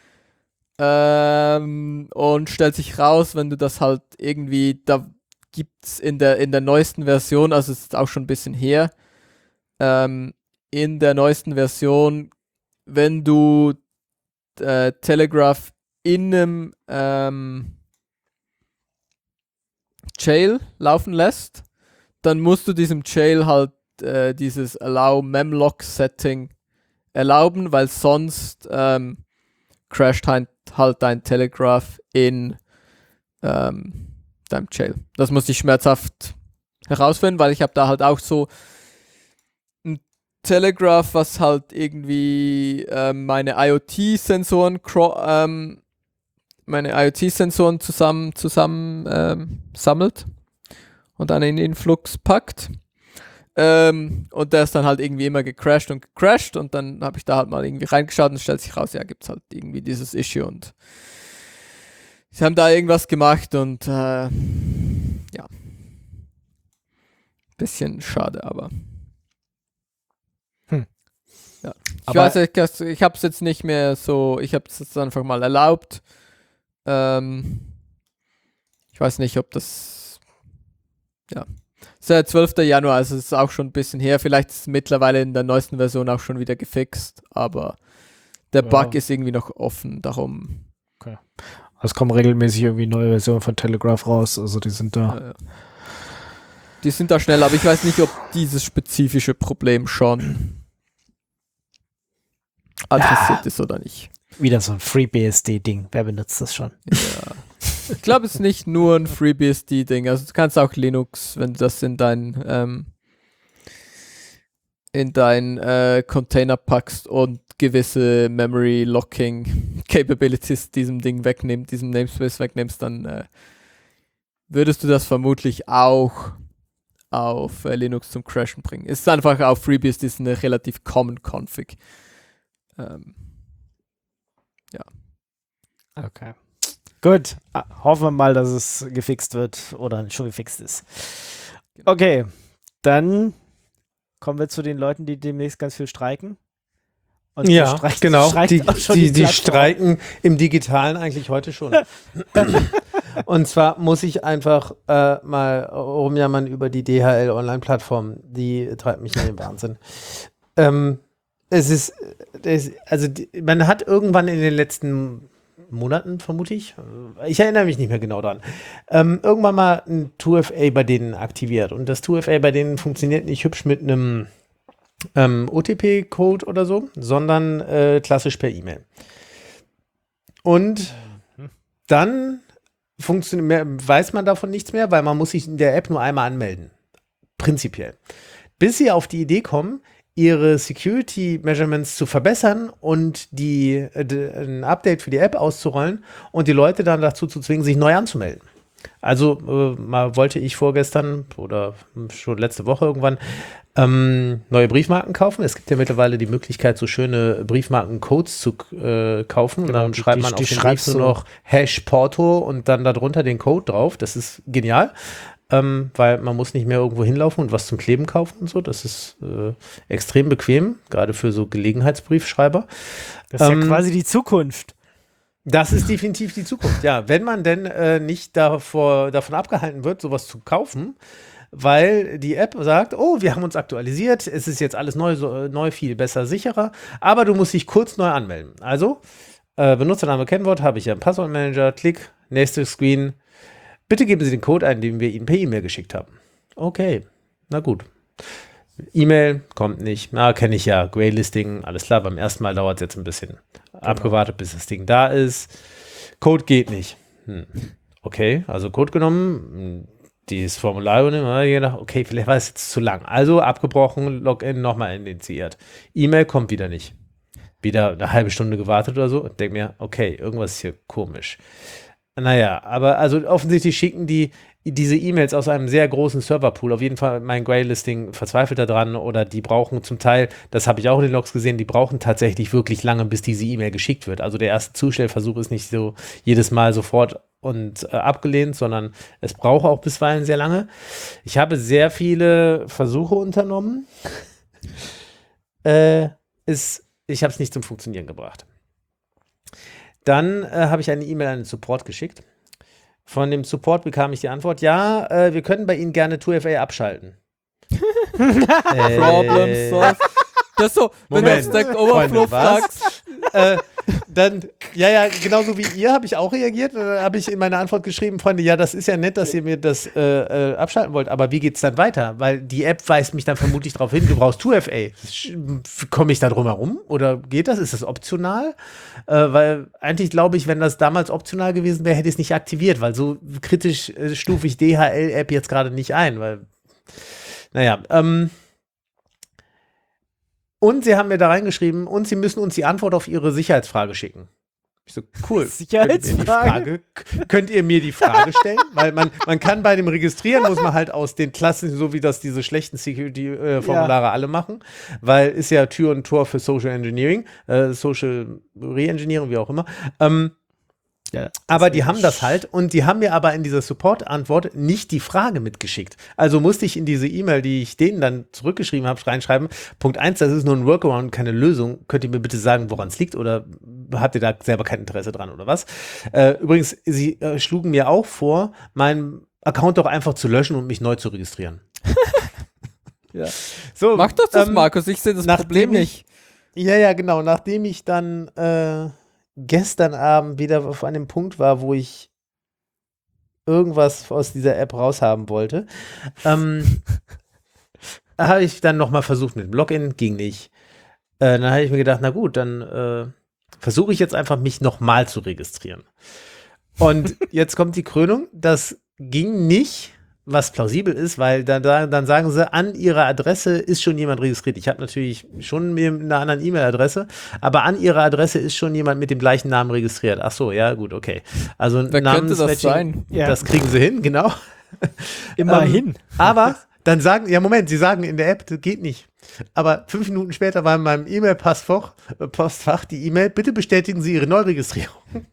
Ähm, und stellt sich raus, wenn du das halt irgendwie, da gibt's in der, in der neuesten Version, also es ist auch schon ein bisschen her, ähm, in der neuesten Version, wenn du äh, Telegraph in einem ähm, Jail laufen lässt, dann musst du diesem Jail halt äh, dieses Allow Memlock Setting erlauben, weil sonst ähm, crasht halt, halt dein Telegraph in ähm, deinem Jail. Das musste ich schmerzhaft herausfinden, weil ich habe da halt auch so ein Telegraph, was halt irgendwie ähm, meine IoT-Sensoren ähm, meine IoT-Sensoren zusammen, zusammen ähm, sammelt und dann in den Flux packt. Ähm, und der ist dann halt irgendwie immer gecrashed und gecrashed und dann habe ich da halt mal irgendwie reingeschaut und stellt sich raus, ja, gibt's halt irgendwie dieses Issue und sie haben da irgendwas gemacht und äh, ja. Bisschen schade, aber Hm. ja. Ich Aber- weiß, ich, ich habe es jetzt nicht mehr so, ich habe es jetzt einfach mal erlaubt. Ähm, ich weiß nicht, ob das, ja. Es ist der zwölfter Januar, also es ist auch schon ein bisschen her. Vielleicht ist es mittlerweile in der neuesten Version auch schon wieder gefixt, aber der Ja. Bug ist irgendwie noch offen, darum. Es kommen regelmäßig irgendwie neue Versionen von Telegraph raus, also die sind da. Äh, die sind da schnell, aber ich weiß nicht, ob dieses spezifische Problem schon adressiert ist oder nicht. Wieder so ein FreeBSD-Ding. Wer benutzt das schon? Ja. Ich glaube, es ist nicht nur ein FreeBSD-Ding. Also du kannst auch Linux, wenn du das in dein ähm, in dein äh, Container packst und gewisse Memory Locking Capabilities diesem Ding wegnimmst, diesem Namespace wegnimmst, dann äh, würdest du das vermutlich auch auf äh, Linux zum Crashen bringen. Es ist einfach auf FreeBSD ist eine relativ common Config. Ähm, Okay. Gut. Ah, hoffen wir mal, dass es gefixt wird oder schon gefixt ist. Okay. Dann kommen wir zu den Leuten, die demnächst ganz viel streiken. Und Ja, so streikt- genau. streikt Die, auch schon die, die Plattform. streiken im Digitalen eigentlich heute schon. Und zwar muss ich einfach äh, mal rumjammern über die D H L-Online-Plattform. Die treibt mich in den Wahnsinn. Ähm, es ist, es, also die, man hat irgendwann in den letzten Monaten, vermute ich, ich erinnere mich nicht mehr genau dran, ähm, irgendwann mal ein zwei F A bei denen aktiviert. Und das zwei F A bei denen funktioniert nicht hübsch mit einem ähm, O T P-Code oder so, sondern äh, klassisch per E-Mail. Und dann funktioniert mehr, weiß man davon nichts mehr, weil man muss sich in der App nur einmal anmelden. Prinzipiell. Bis sie auf die Idee kommen, ihre Security-Measurements zu verbessern und die, äh, d- ein Update für die App auszurollen und die Leute dann dazu zu zwingen, sich neu anzumelden. Also äh, mal wollte ich vorgestern oder schon letzte Woche irgendwann ähm, neue Briefmarken kaufen. Es gibt ja mittlerweile die Möglichkeit, so schöne Briefmarken-Codes zu äh, kaufen. Und Genau, dann die- schreibt die- man die auf den Brief schreibst nur du- noch Hash Porto und dann darunter den Code drauf. Das ist genial. Ähm, weil man muss nicht mehr irgendwo hinlaufen und was zum Kleben kaufen und so. Das ist äh, extrem bequem, gerade für so Gelegenheitsbriefschreiber. Das ist ähm, ja quasi die Zukunft. Das ist definitiv die Zukunft, ja. Wenn man denn äh, nicht davor, davon abgehalten wird, sowas zu kaufen, weil die App sagt, oh, wir haben uns aktualisiert, es ist jetzt alles neu, so, äh, neu viel besser, sicherer, aber du musst dich kurz neu anmelden. Also, äh, Benutzername, Kennwort, habe ich ja im Passwortmanager, klick, nächstes Screen. Bitte geben Sie den Code ein, den wir Ihnen per E-Mail geschickt haben. Okay, na gut. E-Mail kommt nicht. Na, kenne ich ja. Graylisting, alles klar. Beim ersten Mal dauert es jetzt ein bisschen. Abgewartet, bis das Ding da ist. Code geht nicht. Hm. Okay, also Code genommen. Dieses Formular übernehmen. Okay, vielleicht war es jetzt zu lang. Also abgebrochen, Login nochmal initiiert. E-Mail kommt wieder nicht. Wieder eine halbe Stunde gewartet oder so. Und denke mir, okay, irgendwas ist hier komisch. Naja, aber also offensichtlich schicken die diese E-Mails aus einem sehr großen Serverpool. Auf jeden Fall mein Graylisting verzweifelt daran oder die brauchen zum Teil, das habe ich auch in den Logs gesehen, die brauchen tatsächlich wirklich lange, bis diese E-Mail geschickt wird. Also der erste Zustellversuch ist nicht so jedes Mal sofort und äh, abgelehnt, sondern es braucht auch bisweilen sehr lange. Ich habe sehr viele Versuche unternommen. äh, ist, ich habe es nicht zum Funktionieren gebracht. Dann äh, habe ich eine E-Mail an den Support geschickt. Von dem Support bekam ich die Antwort, ja, äh, wir können bei Ihnen gerne zwei F A abschalten. äh, Problem solved. Das ist so, wenn du auf Moment, Stack Overflow Freunde, was? fragst. äh, dann, ja, ja, genauso wie ihr habe ich auch reagiert. Dann habe ich in meiner Antwort geschrieben, Freunde, ja, das ist ja nett, dass ihr mir das äh, äh, abschalten wollt, aber wie geht's dann weiter? Weil die App weist mich dann vermutlich darauf hin, du brauchst zwei F A. Komme ich da drum herum? Oder geht das? Ist das optional? Äh, weil eigentlich glaube ich, wenn das damals optional gewesen wäre, hätte ich es nicht aktiviert, weil so kritisch äh, stufe ich D H L-App jetzt gerade nicht ein, weil, naja, ähm, und sie haben mir da reingeschrieben, und sie müssen uns die Antwort auf ihre Sicherheitsfrage schicken. Ich so, cool. Sicherheitsfrage. Könnt ihr, die Frage, könnt ihr mir die Frage stellen? Weil man, man kann bei dem Registrieren, muss man halt aus den Klassen, so wie das diese schlechten Security-Formulare ja. alle machen, weil ist ja Tür und Tor für Social Engineering, äh, Social Re-Engineering, wie auch immer. Ähm, Ja, aber die haben das halt und die haben mir aber in dieser Support-Antwort nicht die Frage mitgeschickt. Also musste ich in diese E-Mail, die ich denen dann zurückgeschrieben habe, reinschreiben, Punkt eins, das ist nur ein Workaround, keine Lösung. Könnt ihr mir bitte sagen, woran es liegt oder habt ihr da selber kein Interesse dran oder was? Äh, übrigens, sie äh, schlugen mir auch vor, meinen Account doch einfach zu löschen und mich neu zu registrieren. ja. So, mach doch das, ähm, Markus, ich sehe das Problem ich, nicht. Ja, ja, genau. Nachdem ich dann äh, gestern Abend wieder auf einem Punkt war, wo ich irgendwas aus dieser App raushaben wollte, ähm, habe ich dann nochmal versucht mit dem Login, ging nicht. Äh, dann habe ich mir gedacht, na gut, dann äh, versuche ich jetzt einfach, mich nochmal zu registrieren. Und jetzt kommt die Krönung, das ging nicht, was plausibel ist, weil dann, dann sagen sie, an ihrer Adresse ist schon jemand registriert. Ich habe natürlich schon mit einer anderen E-Mail-Adresse, aber an ihrer Adresse ist schon jemand mit dem gleichen Namen registriert. Ach so, ja, gut, okay. Also wer könnte das sein? Ja. Das kriegen sie hin, genau. Immerhin. ähm, aber dann sagen, ja Moment, sie sagen in der App, das geht nicht. Aber fünf Minuten später war in meinem E-Mail-Postfach Postfach die E-Mail, bitte bestätigen Sie Ihre Neuregistrierung.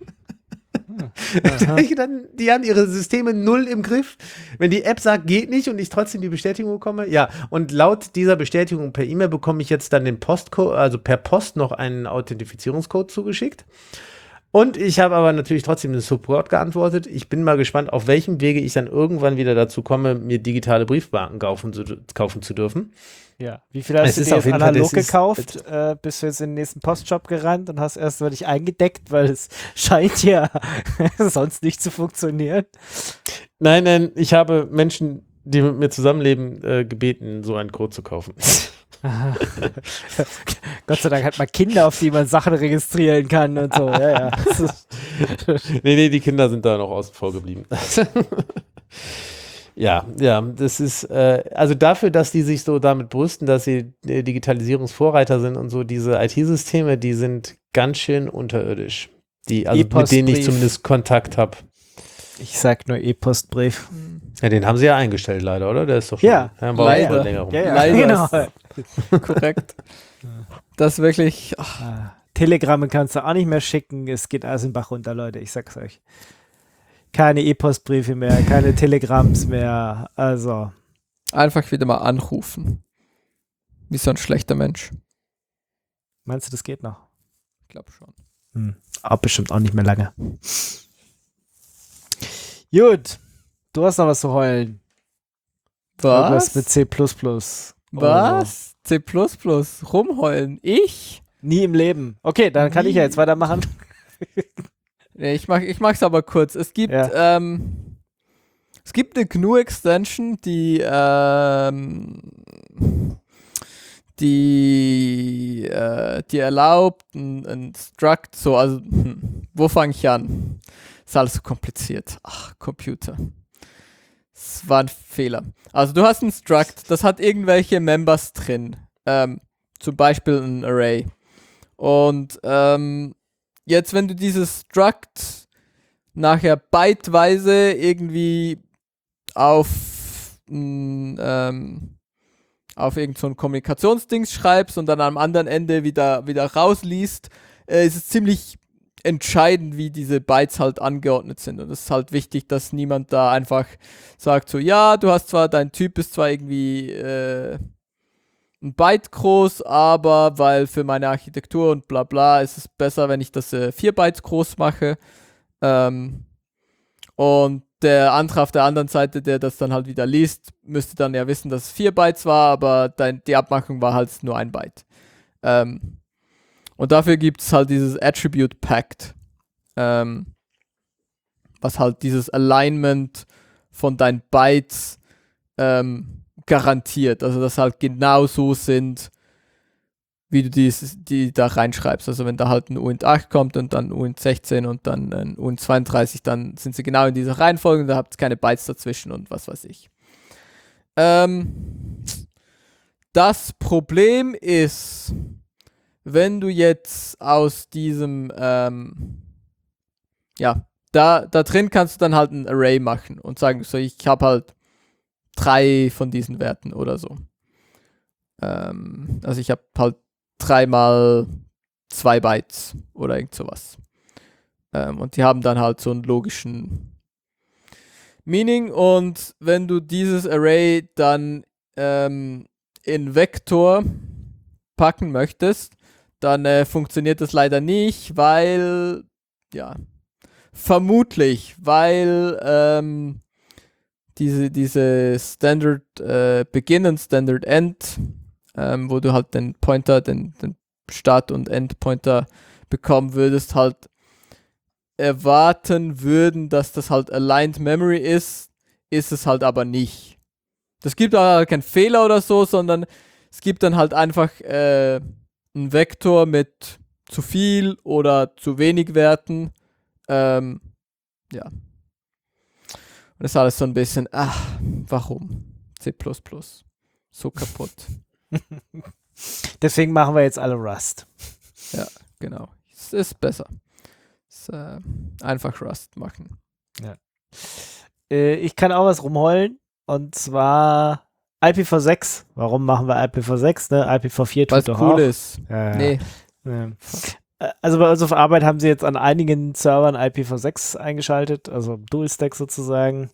Dann, die haben ihre Systeme null im Griff. Wenn die App sagt, geht nicht und ich trotzdem die Bestätigung bekomme, ja. Und laut dieser Bestätigung per E-Mail bekomme ich jetzt dann den Postcode, also per Post noch einen Authentifizierungscode zugeschickt. Und ich habe aber natürlich trotzdem den Support geantwortet. Ich bin mal gespannt, auf welchem Wege ich dann irgendwann wieder dazu komme, mir digitale Briefmarken kaufen zu, kaufen zu dürfen. Ja, wie viel hast Es du ist dir auf jetzt jeden Fall- analog das ist- gekauft? Äh, bist du jetzt in den nächsten Postshop gerannt und hast erst mal dich eingedeckt, weil es scheint ja sonst nicht zu funktionieren. Nein, nein, ich habe Menschen, die mit mir zusammenleben, äh, gebeten, so einen Code zu kaufen. Gott sei Dank hat man Kinder, auf die man Sachen registrieren kann und so. Ja, ja. Das ist- Nee, nee, die Kinder sind da noch außen vor geblieben. Ja, ja, das ist, äh, also dafür, dass die sich so damit brüsten, dass sie äh, Digitalisierungsvorreiter sind und so, diese I T-Systeme, die sind ganz schön unterirdisch. Die, also mit denen ich E-Postbrief. zumindest Kontakt habe. Ich sag nur E-Postbrief. Ja, den haben sie ja eingestellt leider, oder? Der ist doch schon Ja, ja, war leider. schon länger rum. Ja, ja, Leider genau. Korrekt. Das ist wirklich, ach, Ah, Telegramme kannst du auch nicht mehr schicken. Es geht alles in den Bach runter, Leute. Ich sag's euch. Keine E-Postbriefe mehr, keine Telegramms mehr. Also, einfach wieder mal anrufen. Wie so ein schlechter Mensch. meinst du, das geht noch? Ich glaube schon. Hm. Aber bestimmt auch nicht mehr lange. Gut. Du hast noch was zu heulen. Irgendwas Was? mit C plus plus. Was? C plus plus? Rumheulen? Ich? Nie im Leben. Okay, dann kann ich ja jetzt weitermachen. Nee, ich mach, ich mach's aber kurz. Es gibt, Ja. ähm, es gibt eine G N U-Extension, die, ähm, die, äh, die erlaubt ein, ein Struct, so, also, hm, wo fange ich an? Ist alles so kompliziert. Ach, Computer. Es war ein Fehler. Also, du hast ein Struct, das hat irgendwelche Members drin. Ähm, zum Beispiel ein Array. Und, ähm, jetzt, wenn du dieses Struct nachher byteweise irgendwie auf, mh, ähm, auf irgend so ein Kommunikationsdings schreibst und dann am anderen Ende wieder, wieder rausliest, äh, ist es ziemlich entscheidend, wie diese Bytes halt angeordnet sind. Und es ist halt wichtig, dass niemand da einfach sagt so, ja, du hast zwar, dein Typ ist zwar irgendwie äh, ein Byte groß, aber weil für meine Architektur und bla bla ist es besser, wenn ich das äh, vier Bytes groß mache. Ähm, und der andere auf der anderen Seite, der das dann halt wieder liest, müsste dann ja wissen, dass es vier Bytes war, aber dein, die Abmachung war halt nur ein Byte. Ähm, und dafür gibt es halt dieses Attribute Pact, ähm, was halt dieses Alignment von deinen Bytes ähm, garantiert, also dass halt genau so sind, wie du dies, die da reinschreibst. Also wenn da halt ein U N T acht kommt und dann U N T sechzehn und dann ein U N T zweiunddreißig, dann sind sie genau in dieser Reihenfolge und da habt ihr keine Bytes dazwischen und was weiß ich. Ähm, das Problem ist, wenn du jetzt aus diesem ähm, ja, da, da drin kannst du dann halt ein Array machen und sagen, so ich habe halt drei von diesen Werten oder so. Ähm, also ich habe halt dreimal zwei Bytes oder irgend sowas. Ähm, und die haben dann halt so einen logischen Meaning und wenn du dieses Array dann ähm, in Vektor packen möchtest, dann äh, funktioniert das leider nicht, weil, ja, vermutlich, weil ähm, diese, diese Standard äh, Begin und Standard End, ähm, wo du halt den Pointer, den, den Start- und Endpointer bekommen würdest, halt erwarten würden, dass das halt Aligned Memory ist, ist es halt aber nicht. Das gibt aber keinen Fehler oder so, sondern es gibt dann halt einfach äh, einen Vektor mit zu viel oder zu wenig Werten. Ähm, ja. Und das ist alles so ein bisschen, ach, warum? C plus plus. So kaputt. Deswegen machen wir jetzt alle Rust. Ja, genau. Es ist besser. Es, äh, einfach Rust machen. Ja. Äh, ich kann auch was rumheulen. Und zwar I P v sechs. Warum machen wir I P v sechs? Ne? I P v vier Weil tut es doch cool auch. ist. Ja, ja. Nee. Ja. Also bei uns auf Arbeit haben sie jetzt an einigen Servern I P v sechs eingeschaltet, also Dual-Stack sozusagen.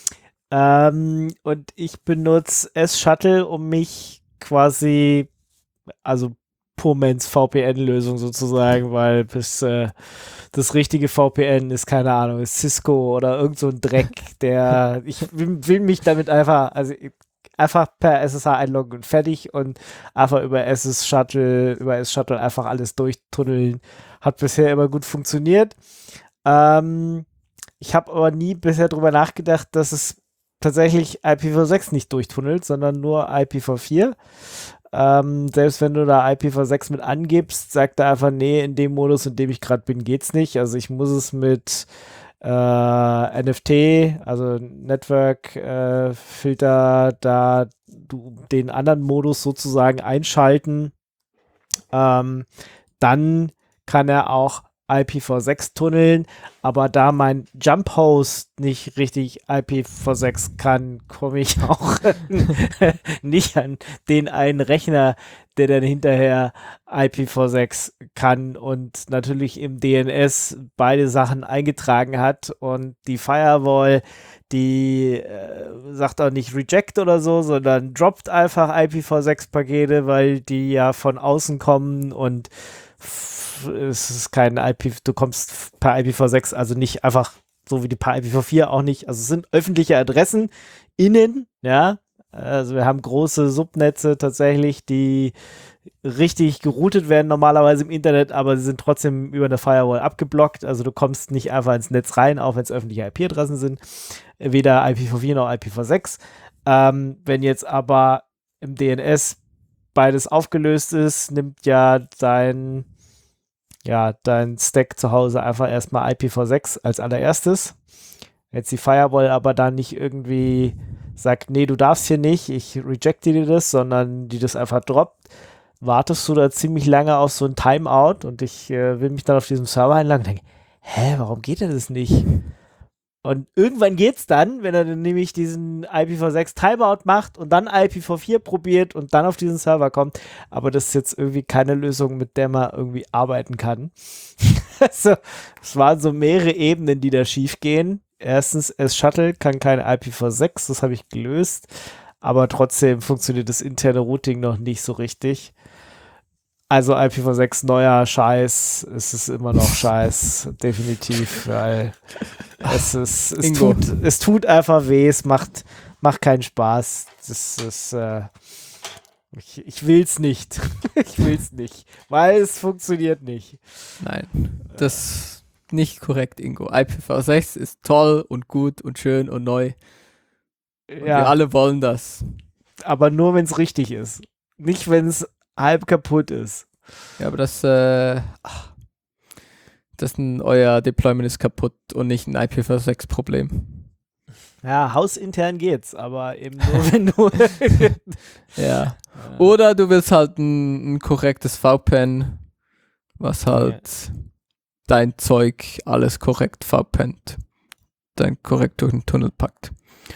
Ähm, und ich benutze S-Shuttle, um mich quasi, also Purmans V P N-Lösung sozusagen, weil bis äh, das richtige V P N ist, keine Ahnung, ist Cisco oder irgend so ein Dreck, der, ich will, will mich damit einfach, also einfach per S S H einloggen und fertig und einfach über S S-Shuttle, über S-Shuttle einfach alles durchtunneln. Hat bisher immer gut funktioniert. Ähm, ich habe aber nie bisher drüber nachgedacht, dass es tatsächlich I P v sechs nicht durchtunnelt, sondern nur I P v vier. Ähm, selbst wenn du da I P v sechs mit angibst, sagt er einfach, nee, in dem Modus, in dem ich gerade bin, geht's nicht. Also ich muss es mit äh, N F T, also Network äh, Filter, da du den anderen Modus sozusagen einschalten. Ähm, dann kann er auch I P v sechs tunneln, aber da mein Jump Host nicht richtig I P v sechs kann, komme ich auch nicht an den einen Rechner, der dann hinterher I P v sechs kann und natürlich im D N S beide Sachen eingetragen hat und die Firewall, die äh, sagt auch nicht Reject oder so, sondern droppt einfach I P v sechs Pakete, weil die ja von außen kommen und es ist kein I P, du kommst per I P v sechs, also nicht einfach so wie die per I P v vier auch nicht, also es sind öffentliche Adressen innen, ja, also wir haben große Subnetze tatsächlich, die richtig geroutet werden normalerweise im Internet, aber sie sind trotzdem über eine Firewall abgeblockt, also du kommst nicht einfach ins Netz rein, auch wenn es öffentliche I P-Adressen sind, weder I P v vier noch I P v sechs. Ähm, wenn jetzt aber im D N S beides aufgelöst ist, nimmt ja dein ja, dein Stack zu Hause einfach erstmal I P v sechs als allererstes. Jetzt die Firewall aber dann nicht irgendwie sagt, nee, du darfst hier nicht, ich rejecte dir das, sondern die das einfach droppt, wartest du da ziemlich lange auf so ein Timeout und ich äh, will mich dann auf diesem Server einloggen und denke, hä, warum geht denn das nicht? Und irgendwann geht's dann, wenn er dann nämlich diesen I P v sechs Timeout macht und dann I P v vier probiert und dann auf diesen Server kommt. Aber das ist jetzt irgendwie keine Lösung, mit der man irgendwie arbeiten kann. Also, es waren so mehrere Ebenen, die da schief gehen. Erstens, S-Shuttle kann kein I P v sechs, das habe ich gelöst. Aber trotzdem funktioniert das interne Routing noch nicht so richtig. Also I P v sechs neuer Scheiß, es ist immer noch Scheiß, definitiv, weil es, ist, es, tut, es tut einfach weh, es macht, macht keinen Spaß. Das ist, äh, ich, ich will's nicht. Ich will's nicht, weil es funktioniert nicht. Nein, das ist nicht korrekt, Ingo. I P v sechs ist toll und gut und schön und neu. Und Ja, wir alle wollen das. aber nur, wenn es richtig ist. Nicht, wenn es halb kaputt ist. Ja, aber das, äh, ach, das ist ein, euer Deployment ist kaputt und nicht ein I P v sechs Problem. Ja, hausintern geht's, aber eben nur, wenn du Ja. Oder du willst halt ein, ein korrektes V P N, was halt dein Zeug alles korrekt verpennt, dein korrekt durch den Tunnel packt.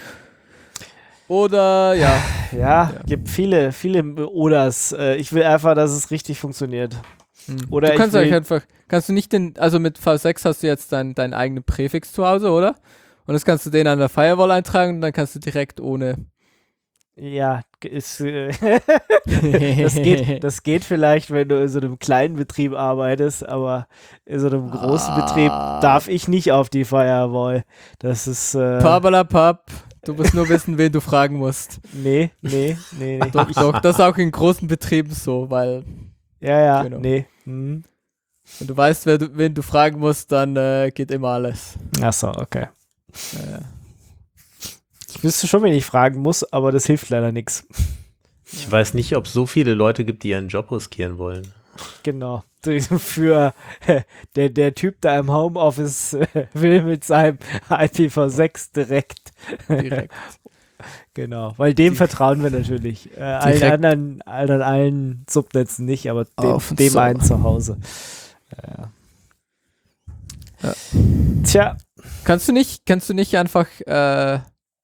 Oder, ja. Ja, Ja. gibt viele, viele Oders. Äh, Ich will einfach, dass es richtig funktioniert. Hm. Oder du ich kannst will- euch einfach, kannst du nicht den, also mit V sechs hast du jetzt deinen dein eigenen Präfix zu Hause, oder? Und das kannst du den an der Firewall eintragen und dann kannst du direkt ohne. Ja, ist, äh, das, geht, das geht vielleicht, wenn du in so einem kleinen Betrieb arbeitest, aber in so einem großen Ah. Betrieb darf ich nicht auf die Firewall. Das ist, äh, Pabalapap, du musst nur wissen, wen du fragen musst. nee, nee, nee, nee. Doch, doch, das ist auch in großen Betrieben so, weil Ja, ja, Genau. nee. Hm. wenn du weißt, wer du, wen du fragen musst, dann äh, geht immer alles. Achso, okay. Ja, ja. Ich wüsste schon, wen ich fragen muss, aber das hilft leider nichts. Ich weiß nicht, ob es so viele Leute gibt, die ihren Job riskieren wollen. Genau. Für der, der Typ da im Homeoffice äh, will mit seinem I P v sechs direkt. Direkt. Genau, weil dem vertrauen wir natürlich. Äh, allen Direkt. anderen, allen, allen Subnetzen nicht, aber dem, Auf den dem Server. einen zu Hause. Ja. Ja. Tja, Kannst du nicht, kannst du nicht einfach äh,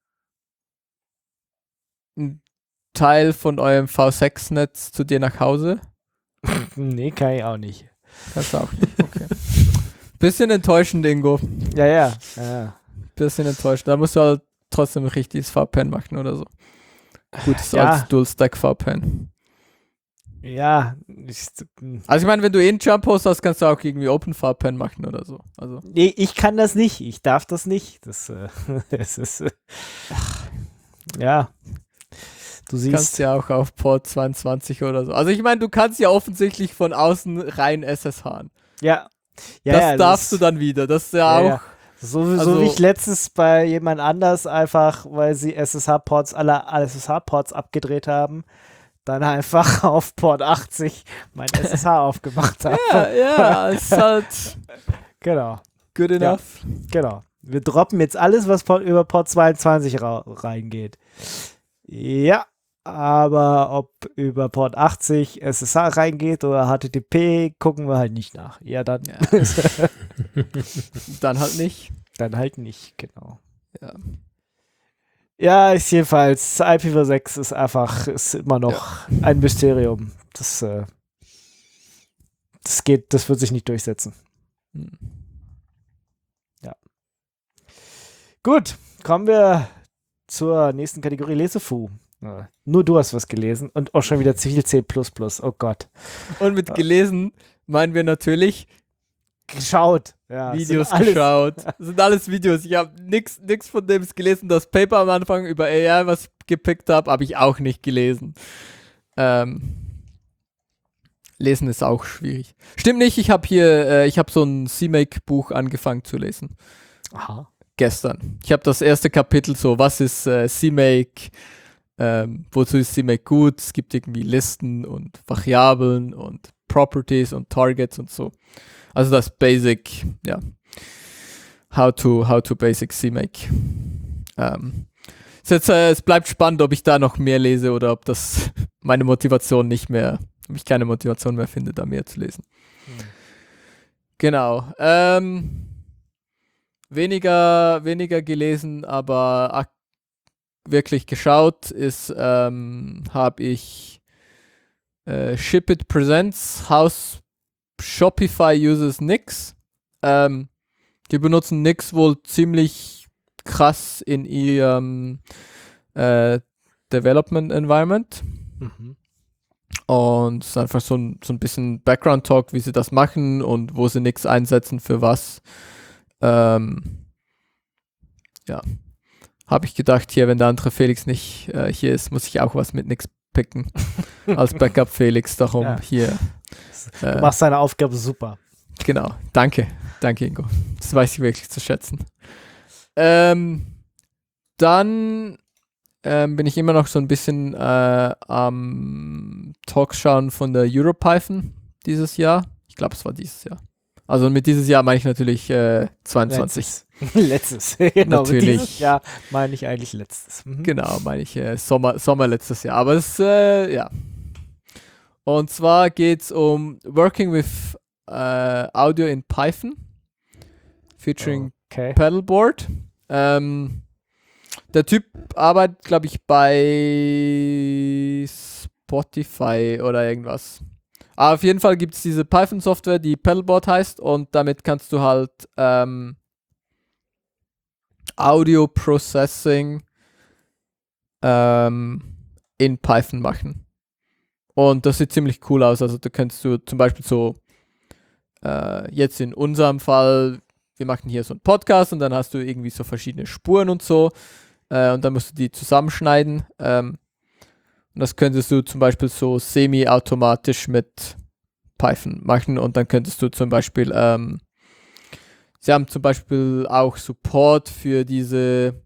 einen Teil von eurem V sechs Netz zu dir nach Hause? nee, kann ich auch nicht. Kannst du auch nicht, okay. Bisschen enttäuschend, Ingo. Ja, ja, ja. Bisschen enttäuschend. Da musst du halt trotzdem ein richtiges V P N machen oder so. Gutes Ja. als Dual-Stack V P N. Ja, ich, Also ich meine, wenn du eh einen Jump-Host hast, kannst du auch irgendwie OpenVPN machen oder so. Also nee, ich kann das nicht. Ich darf das nicht. Das, äh, das ist, äh, ja. Du du siehst, kannst ja auch auf Port zweiundzwanzig oder so. Also ich meine, du kannst ja offensichtlich von außen rein S S H'n. ja. ja, das ja, darfst das- du dann wieder. Das ist ja, Ja, auch. ja. So, so Also- wie ich letztens bei jemand anders einfach, weil sie S S H-Ports, alle S S H-Ports abgedreht haben, dann einfach auf Port achtzig mein S S H aufgemacht habe. Ja, ja, es ist halt Genau, good enough. genau. Wir droppen jetzt alles, was Port, über Port zweiundzwanzig ra reingeht. Ja, aber ob über Port achtzig S S H reingeht oder H T T P, gucken wir halt nicht nach. Ja, dann, Ja. Dann halt nicht. dann halt nicht, genau. Ja. Ja, ist jedenfalls, I P v sechs ist einfach, ist immer noch ein Mysterium. Das, äh, das geht, das wird sich nicht durchsetzen. Hm. Gut, kommen wir zur nächsten Kategorie Lesefu. Äh, Nur du hast was gelesen und auch schon wieder zu viel C plus plus. Oh Gott. Und mit gelesen meinen wir natürlich Geschaut. Ja, es sind Videos alles- geschaut. Das sind alles Videos. Ich habe nix, nix von dem gelesen. Das Paper am Anfang über A I, was gepickt habe, habe ich auch nicht gelesen. Ähm, lesen ist auch schwierig. Stimmt nicht, ich habe hier, äh, ich habe so ein C Make Buch angefangen zu lesen. Aha. Gestern. Ich habe das erste Kapitel so, was ist äh, C Make, ähm, wozu ist C Make gut? Es gibt irgendwie Listen und Variablen und Properties und Targets und so. Also das Basic, ja. How to, how to basic C Make. Ähm, ist jetzt, äh, es bleibt spannend, ob ich da noch mehr lese oder ob das meine Motivation nicht mehr, ob ich keine Motivation mehr finde, da mehr zu lesen. Hm. Genau. Ähm, weniger, weniger gelesen, aber ak- wirklich geschaut ist, ähm, habe ich äh, Ship It Presents House Shopify uses Nix. Ähm, die benutzen Nix wohl ziemlich krass in ihrem äh, Development Environment. Mhm. Und es ist einfach so ein, so ein bisschen Background-Talk, wie sie das machen und wo sie Nix einsetzen für was. Ähm, ja. Habe ich gedacht, hier, wenn der andere Felix nicht äh, hier ist, muss ich auch was mit Nix picken. Als Backup Felix, darum Ja. hier. Du Äh, machst deine Aufgabe super. Genau, danke. Danke, Ingo. Das weiß ich wirklich zu schätzen. Ähm, dann ähm, bin ich immer noch so ein bisschen äh, am Talk schauen von der EuroPython dieses Jahr. Ich glaube, es war dieses Jahr. Also mit dieses Jahr meine ich natürlich äh, zweiundzwanzig. Letztes. letztes. Genau, Natürlich. Dieses Jahr meine ich eigentlich letztes. Mhm. Genau, meine ich äh, Sommer, Sommer letztes Jahr. Aber es, äh, ja. Und zwar geht es um Working with äh, Audio in Python, featuring Okay. Paddleboard. Ähm, der Typ arbeitet, glaube ich, bei Spotify oder irgendwas. Aber auf jeden Fall gibt es diese Python-Software, die Paddleboard heißt, und damit kannst du halt ähm, Audio-Processing ähm, in Python machen. Und das sieht ziemlich cool aus. Also da kannst du zum Beispiel so, äh, jetzt in unserem Fall, wir machen hier so einen Podcast und dann hast du irgendwie so verschiedene Spuren und so. Äh, und dann musst du die zusammenschneiden. Ähm, und das könntest du zum Beispiel so semi-automatisch mit Python machen. Und dann könntest du zum Beispiel, ähm, sie haben zum Beispiel auch Support für diese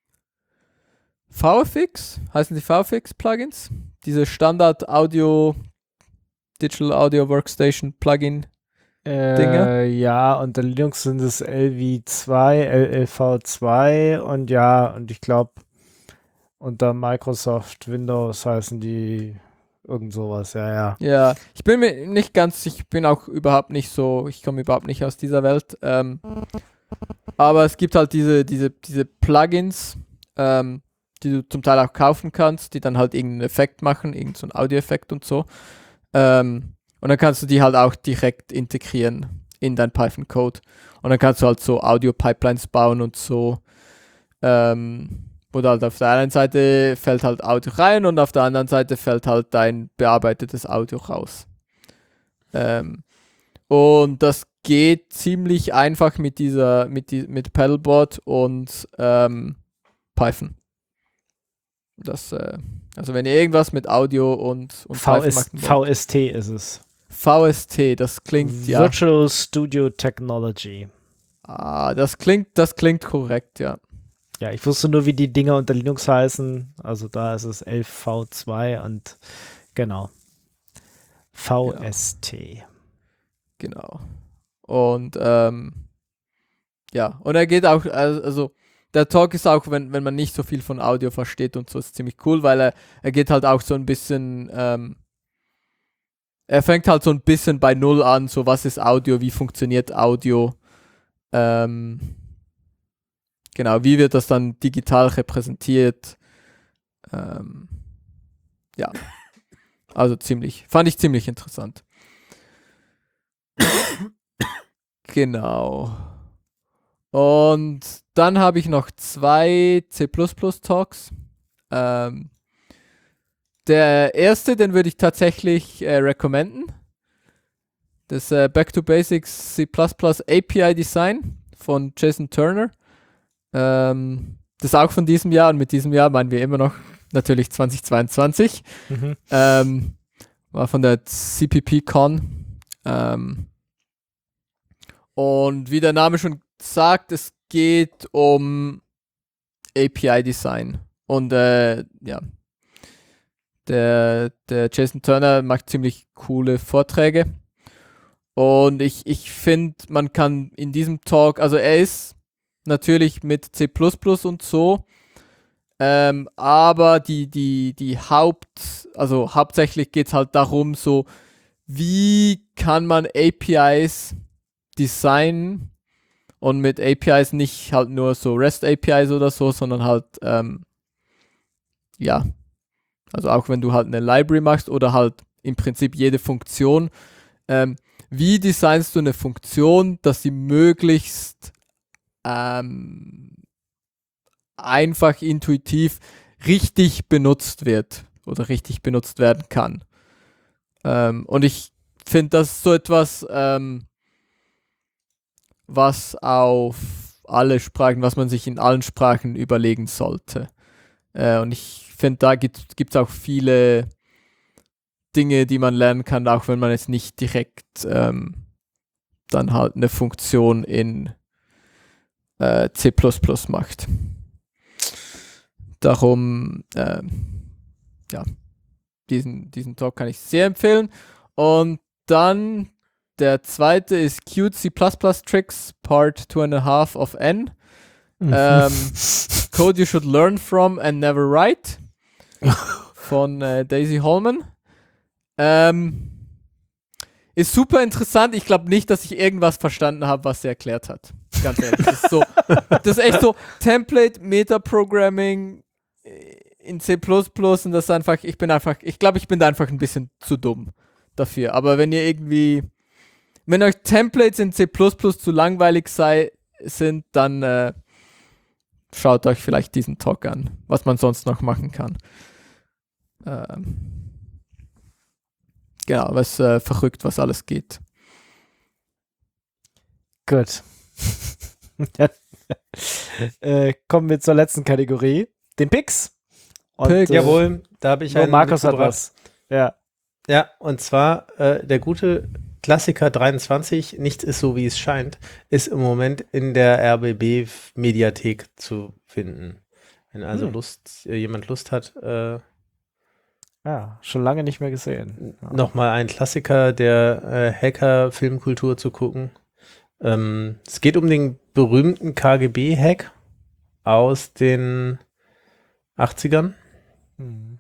V F X, heißen die V F X-Plugins? Diese Standard-Audio, Digital Audio Workstation Plugin. Äh, Dinge? Ja, unter Linux sind es L V zwei, L L V zwei und ja, und ich glaube, unter Microsoft Windows heißen die irgend sowas, ja, ja. Ja, ich bin mir nicht ganz, ich bin auch überhaupt nicht so, ich komme überhaupt nicht aus dieser Welt. Ähm, aber es gibt halt diese, diese, diese Plugins, ähm, die du zum Teil auch kaufen kannst, die dann halt irgendeinen Effekt machen, irgendeinen so einen Audioeffekt und so. Ähm, und dann kannst du die halt auch direkt integrieren in dein Python-Code. Und dann kannst du halt so Audio-Pipelines bauen und so. Ähm, wo du halt auf der einen Seite fällt halt Audio rein und auf der anderen Seite fällt halt dein bearbeitetes Audio raus. Ähm, und das geht ziemlich einfach mit dieser, mit die, mit Paddleboard und ähm, Python. Das, äh, also wenn ihr irgendwas mit Audio und, und V Python S, machen wollt. V S T ist es. V S T, das klingt ja. Virtual Studio Technology. Ah, das klingt, das klingt korrekt, ja. Ja, ich wusste nur, wie die Dinger unter Linux heißen. Also da ist es L V zwei und genau. V S T. Genau. Und ähm, ja, und er geht auch, also der Talk ist auch, wenn, wenn man nicht so viel von Audio versteht und so, ist ziemlich cool, weil er, er geht halt auch so ein bisschen, ähm, er fängt halt so ein bisschen bei Null an, so was ist Audio, wie funktioniert Audio, ähm, genau, wie wird das dann digital repräsentiert, ähm, ja, also ziemlich, fand ich ziemlich interessant. Genau. Und dann habe ich noch zwei C plus plus Talks. Ähm, der erste, den würde ich tatsächlich äh, recommenden. Das äh, Back to Basics C plus plus A P I Design von Jason Turner. Ähm, das ist auch von diesem Jahr, und mit diesem Jahr meinen wir immer noch natürlich zweitausendzweiundzwanzig. Mhm. Ähm, war von der C P P Con. Ähm, und wie der Name schon sagt, es geht um A P I Design. Und äh, ja, der, der Jason Turner macht ziemlich coole Vorträge. Und ich, ich finde, man kann in diesem Talk, also er ist natürlich mit C plus plus und so, ähm, aber die, die, die Haupt, also hauptsächlich geht es halt darum, so, wie kann man A P Is designen, und mit A P Is nicht halt nur so REST-A P Is oder so, sondern halt, ähm, ja, also auch wenn du halt eine Library machst oder halt im Prinzip jede Funktion, ähm, wie designst du eine Funktion, dass sie möglichst ähm, einfach intuitiv richtig benutzt wird oder richtig benutzt werden kann. Ähm, und ich finde, das ist so etwas, ähm, was auf alle Sprachen, was man sich in allen Sprachen überlegen sollte. Äh, und ich finde, da gibt es auch viele Dinge, die man lernen kann, auch wenn man jetzt nicht direkt ähm, dann halt eine Funktion in äh, C plus plus macht. Darum, äh, ja, diesen, diesen Talk kann ich sehr empfehlen. Und dann der zweite ist Cute C plus plus Tricks Part two and a half of N. Mhm. Ähm, Code you should learn from and never write von äh, Daisy Holman. Ähm, ist super interessant. Ich glaube nicht, dass ich irgendwas verstanden habe, was er erklärt hat. Ganz ehrlich. Das ist, so, das ist echt so Template, Metaprogramming in C plus plus und das ist einfach, ich bin einfach, ich glaube, ich bin da einfach ein bisschen zu dumm dafür. Aber wenn ihr irgendwie, wenn euch Templates in C plus plus zu langweilig sei, sind, dann äh, schaut euch vielleicht diesen Talk an, was man sonst noch machen kann. Ähm, genau, was äh, verrückt, was alles geht. Gut. äh, kommen wir zur letzten Kategorie, den Picks. Und, Picks. äh, Jawohl, da habe ich nur einen Markus hat mitgebracht. was. Ja. Ja, und zwar äh, der gute Klassiker dreiundzwanzig, nichts ist so, wie es scheint, ist im Moment in der R B B-Mediathek zu finden. Wenn also Hm. Lust, äh, jemand Lust hat, äh, Ja, schon lange nicht mehr gesehen. Ja. nochmal ein Klassiker der äh, Hacker-Filmkultur zu gucken. Ähm, es geht um den berühmten K G B-Hack aus den achtzigern Hm.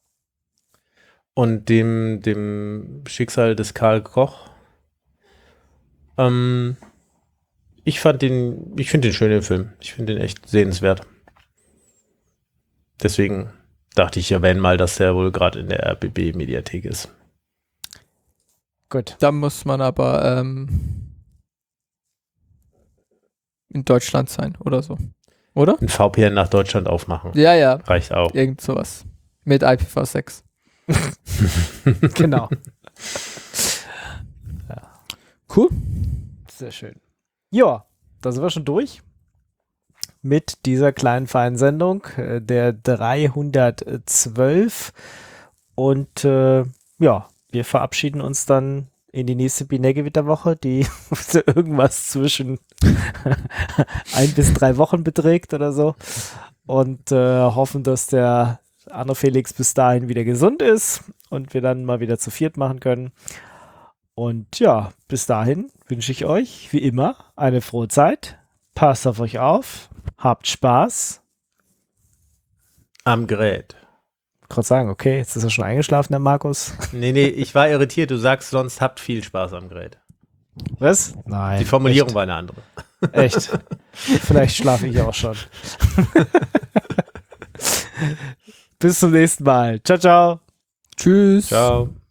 und dem, dem Schicksal des Karl Koch. Ähm, ich fand den, ich finde den schön, den Film. Ich finde den echt sehenswert. Deswegen dachte ich, erwähne mal, dass der wohl gerade in der R B B-Mediathek ist. Gut. Da muss man aber ähm, in Deutschland sein oder so. Oder? Ein V P N nach Deutschland aufmachen. Ja, ja. Reicht auch. Irgend sowas. Mit I P v sechs. Genau. Cool. Sehr schön. Ja, da sind wir schon durch mit dieser kleinen feinen Sendung, äh, der dreihundertzwölf. Und äh, ja, wir verabschieden uns dann in die nächste Binärgewitterwoche, die irgendwas zwischen ein bis drei Wochen beträgt oder so. Und äh, hoffen, dass der andere Felix bis dahin wieder gesund ist und wir dann mal wieder zu viert machen können. Und ja, bis dahin wünsche ich euch, wie immer, eine frohe Zeit. Passt auf euch auf. Habt Spaß. Am Gerät. Ich wollte sagen, okay, jetzt ist er schon eingeschlafen, der Markus. Nee, nee, ich war irritiert. Du sagst sonst, habt viel Spaß am Gerät. Was? Nein. Die Formulierung echt, war eine andere. Echt. Vielleicht schlafe ich auch schon. Bis zum nächsten Mal. Ciao, ciao. Tschüss. Ciao.